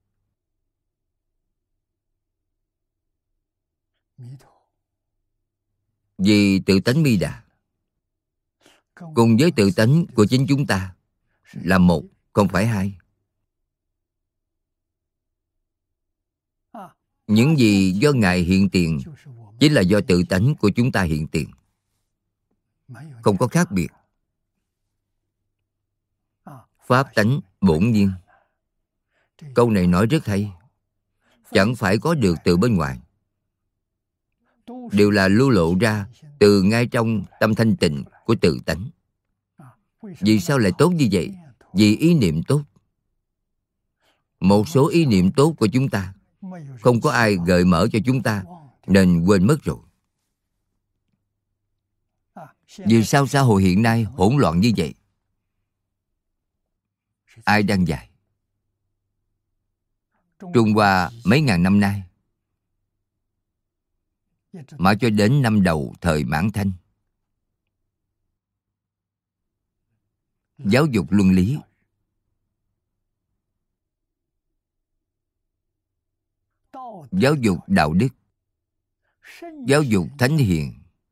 Vì tự tánh Mi Đà cùng với tự tánh của chính chúng ta là một, không phải hai. Những gì do Ngài hiện tiền chính là do tự tánh của chúng ta hiện tiền, không có khác biệt. Pháp tánh bổn nhiên. Câu này nói rất hay. Chẳng phải có được từ bên ngoài, đều là lưu lộ ra từ ngay trong tâm thanh tịnh của tự tánh. Vì sao lại tốt như vậy? Vì ý niệm tốt. Một số ý niệm tốt của chúng ta không có ai gợi mở cho chúng ta, nên quên mất rồi. Vì sao xã hội hiện nay hỗn loạn như vậy? Ai đang dạy? Trung Hoa mấy ngàn năm nay, mãi cho đến năm đầu thời Mãn Thanh, giáo dục luân lý, giáo dục đạo đức, giáo dục thánh hiền.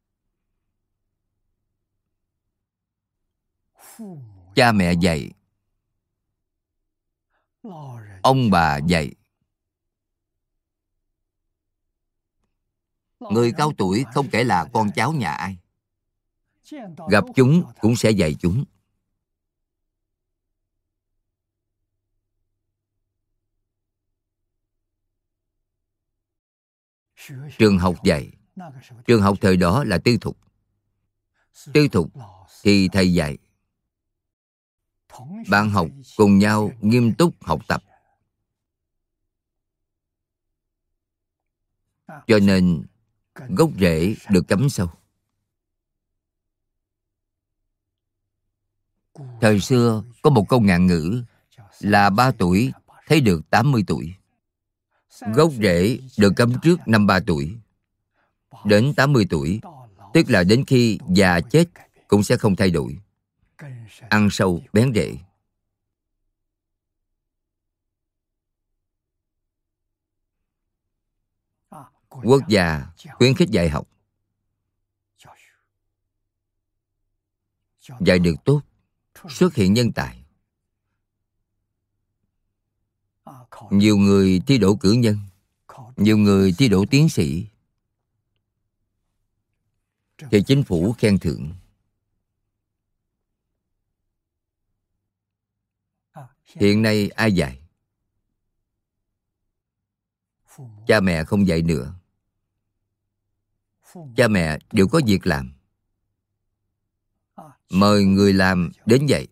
Cha mẹ dạy, ông bà dạy. Người cao tuổi không kể là con cháu nhà ai, gặp chúng cũng sẽ dạy chúng. Trường học dạy. Trường học thời đó là tư thục. Tư thục thì thầy dạy, bạn học cùng nhau nghiêm túc học tập. Cho nên gốc rễ được cắm sâu. Thời xưa có một câu ngạn ngữ là ba tuổi thấy được tám mươi tuổi. Gốc rễ được cắm trước năm ba tuổi. Đến tám mươi tuổi, tức là đến khi già chết cũng sẽ không thay đổi. Ăn sâu bén rễ. Quốc gia khuyến khích dạy học. Dạy được tốt, xuất hiện nhân tài, Nhiều người thi đỗ cử nhân, nhiều người thi đỗ tiến sĩ, thì chính phủ khen thưởng. Hiện nay ai dạy? Cha mẹ không dạy nữa. Cha mẹ đều có việc làm, mời người làm đến dạy.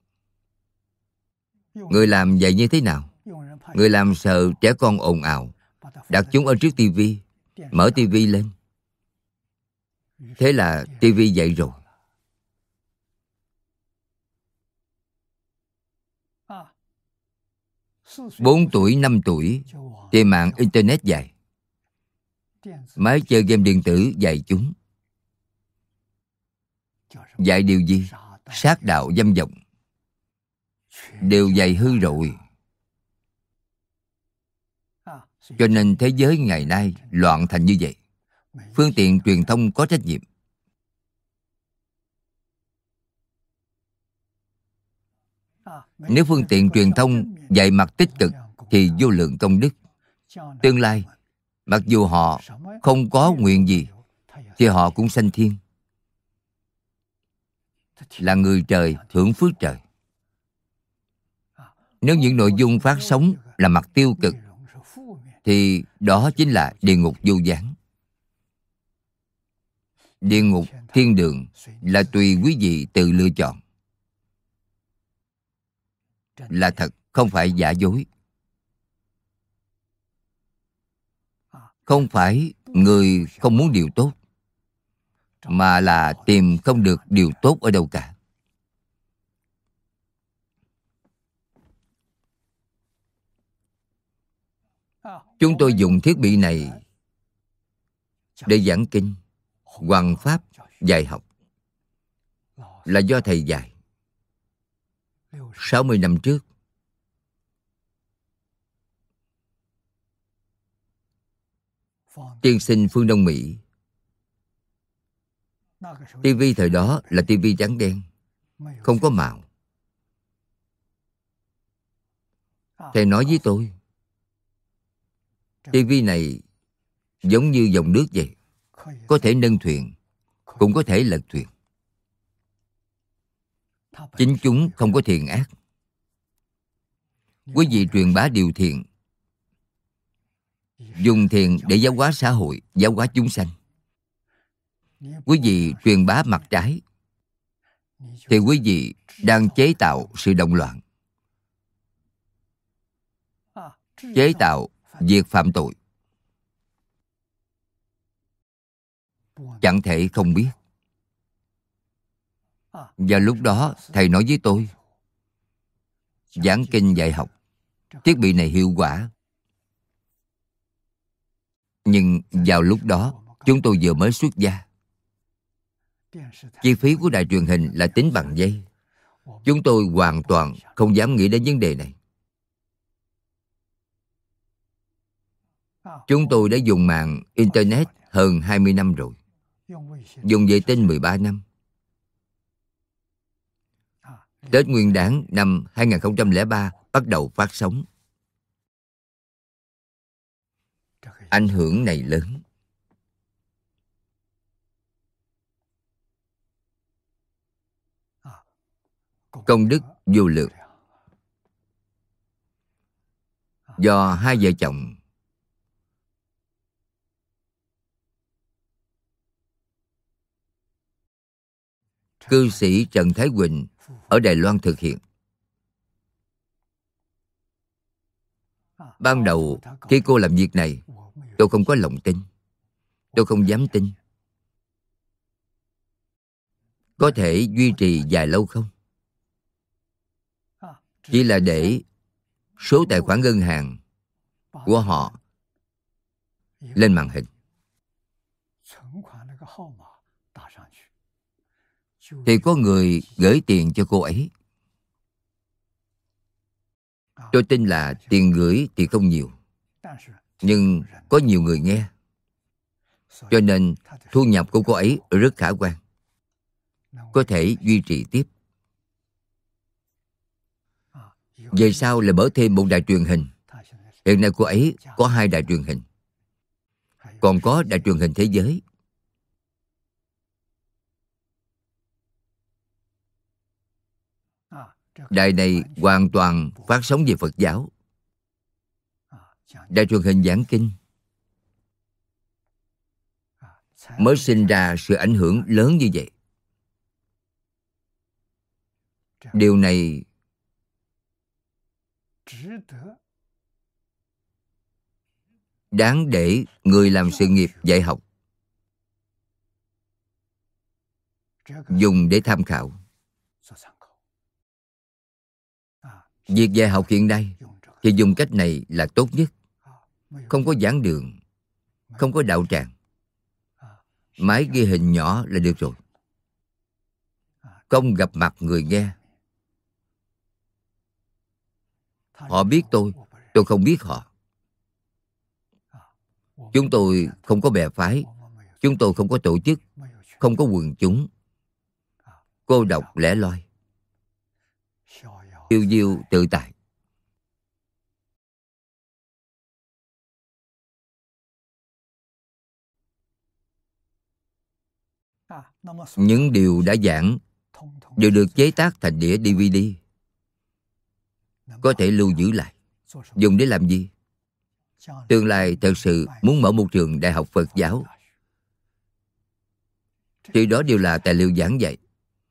Người làm dạy như thế nào? Người làm sợ trẻ con ồn ào, đặt chúng ở trước tivi, mở tivi lên. Thế là tivi dạy rồi. Bốn tuổi, năm tuổi thì mạng Internet dạy. Máy chơi game điện tử dạy chúng. Dạy điều gì? Sát đạo dâm vọng. Đều dạy hư rồi. Cho nên thế giới ngày nay loạn thành như vậy. Phương tiện truyền thông có trách nhiệm. Nếu phương tiện truyền thông dạy mặt tích cực thì vô lượng công đức. Tương lai, mặc dù họ không có nguyện gì thì họ cũng sanh thiên, là người trời hưởng phước trời. Nếu những nội dung phát sóng là mặt tiêu cực thì đó chính là địa ngục vô gián. Địa ngục, thiên đường là tùy quý vị tự lựa chọn. Là thật, không phải giả dối. Không phải người không muốn điều tốt, mà là tìm không được điều tốt ở đâu cả. Chúng tôi dùng thiết bị này để giảng kinh, hoằng pháp, dạy học. Là do thầy dạy. sáu mươi năm trước, tiên sinh phương Đông Mỹ. Tivi thời đó là tivi trắng đen, không có màu. Thầy nói với tôi, tivi này giống như dòng nước vậy, có thể nâng thuyền, cũng có thể lật thuyền. Chính chúng không có thiện ác. Quý vị truyền bá điều thiện, dùng thiện để giáo hóa xã hội, giáo hóa chúng sanh. Quý vị truyền bá mặt trái thì quý vị đang chế tạo sự động loạn, chế tạo việc phạm tội. Chẳng thể không biết. Và lúc đó thầy nói với tôi, giảng kinh dạy học, thiết bị này hiệu quả. Nhưng vào lúc đó chúng tôi vừa mới xuất gia. Chi phí của đài truyền hình là tính bằng giây. Chúng tôi hoàn toàn không dám nghĩ đến vấn đề này. Chúng tôi đã dùng mạng Internet hơn hai mươi năm rồi, dùng vệ tinh mười ba năm. Tết Nguyên Đán năm hai nghìn không trăm lẻ ba bắt đầu phát sóng. Ảnh hưởng này lớn. Công đức vô lượng. Do hai vợ chồng cư sĩ Trần Thái Quỳnh ở Đài Loan thực hiện. Ban đầu khi cô làm việc này, tôi không có lòng tin. Tôi không dám tin. Có thể duy trì dài lâu không? Chỉ là để số tài khoản ngân hàng của họ lên màn hình, thì có người gửi tiền cho cô ấy. Tôi tin là tiền gửi thì không nhiều, nhưng có nhiều người nghe, cho nên thu nhập của cô ấy rất khả quan, có thể duy trì tiếp. Về sau lại mở thêm một đài truyền hình. Hiện nay cô ấy có hai đài truyền hình, còn có đài truyền hình thế giới. Đài này hoàn toàn phát sóng về Phật giáo. Đài truyền hình giảng kinh mới sinh ra sự ảnh hưởng lớn như vậy. Điều này đáng để người làm sự nghiệp dạy học dùng để tham khảo. Việc dạy học hiện nay thì dùng cách này là tốt nhất. Không có giảng đường, không có đạo tràng, máy ghi hình nhỏ là được rồi. Không gặp mặt người nghe. Họ biết tôi, tôi không biết họ. Chúng tôi không có bè phái, chúng tôi không có tổ chức, không có quần chúng. Cô độc lẻ loi, tiêu diêu tự tại. Những điều đã giảng đều được chế tác thành đĩa đê vê đê, có thể lưu giữ lại. Dùng để làm gì? Tương lai thật sự muốn mở một trường đại học Phật giáo thì đó đều là tài liệu giảng dạy.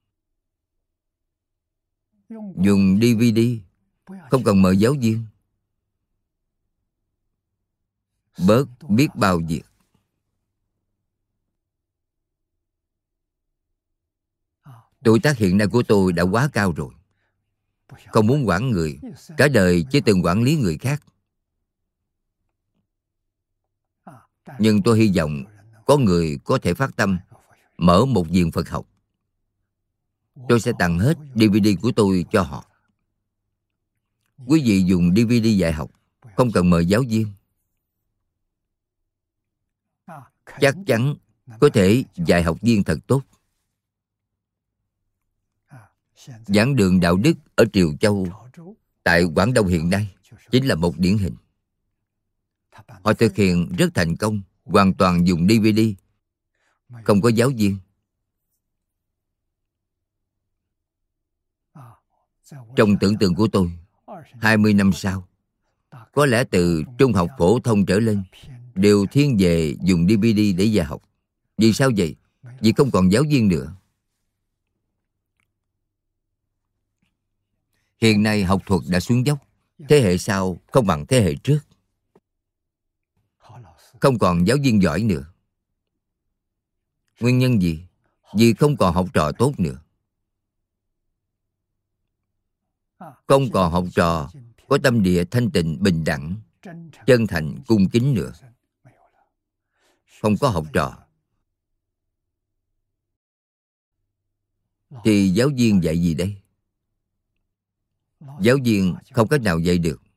Dùng đê vê đê, không cần mời giáo viên, bớt biết bao việc. Tuổi tác hiện nay của tôi đã quá cao rồi, không muốn quản người. Cả đời chỉ từng quản lý người khác. Nhưng tôi hy vọng có người có thể phát tâm mở một viện Phật học. Tôi sẽ tặng hết đê vê đê của tôi cho họ. Quý vị dùng đê vê đê dạy học, không cần mời giáo viên. Chắc chắn có thể dạy học viên thật tốt. Giảng đường đạo đức ở Triều Châu, tại Quảng Đông hiện nay chính là một điển hình. Họ thực hiện rất thành công, hoàn toàn dùng đê vê đê, không có giáo viên. Trong tưởng tượng của tôi, hai mươi năm sau, có lẽ từ trung học phổ thông trở lên đều thiên về dùng đê vê đê để dạy học. Vì sao vậy? Vì không còn giáo viên nữa. Hiện nay học thuật đã xuống dốc, thế hệ sau không bằng thế hệ trước. Không còn giáo viên giỏi nữa. Nguyên nhân gì? Vì không còn học trò tốt nữa. Không còn học trò có tâm địa thanh tịnh, bình đẳng, chân thành, cung kính nữa. Không có học trò thì giáo viên dạy gì đây? Giáo viên không cách nào dạy được.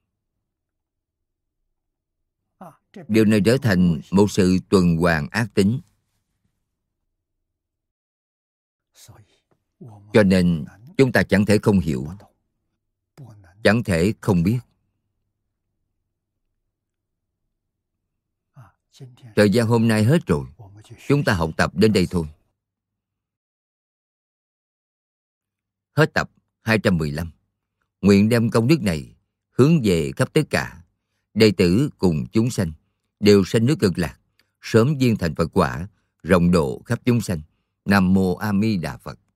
Điều này trở thành một sự tuần hoàn ác tính. Cho nên chúng ta chẳng thể không hiểu, chẳng thể không biết. Thời gian hôm nay hết rồi, chúng ta học tập đến đây thôi. Hết tập hai trăm mười lăm. Nguyện đem công đức này hướng về khắp tất cả đệ tử cùng chúng sanh đều sanh nước Cực Lạc, sớm viên thành Phật quả, rộng độ khắp chúng sanh. Nam mô A Di Đà Phật.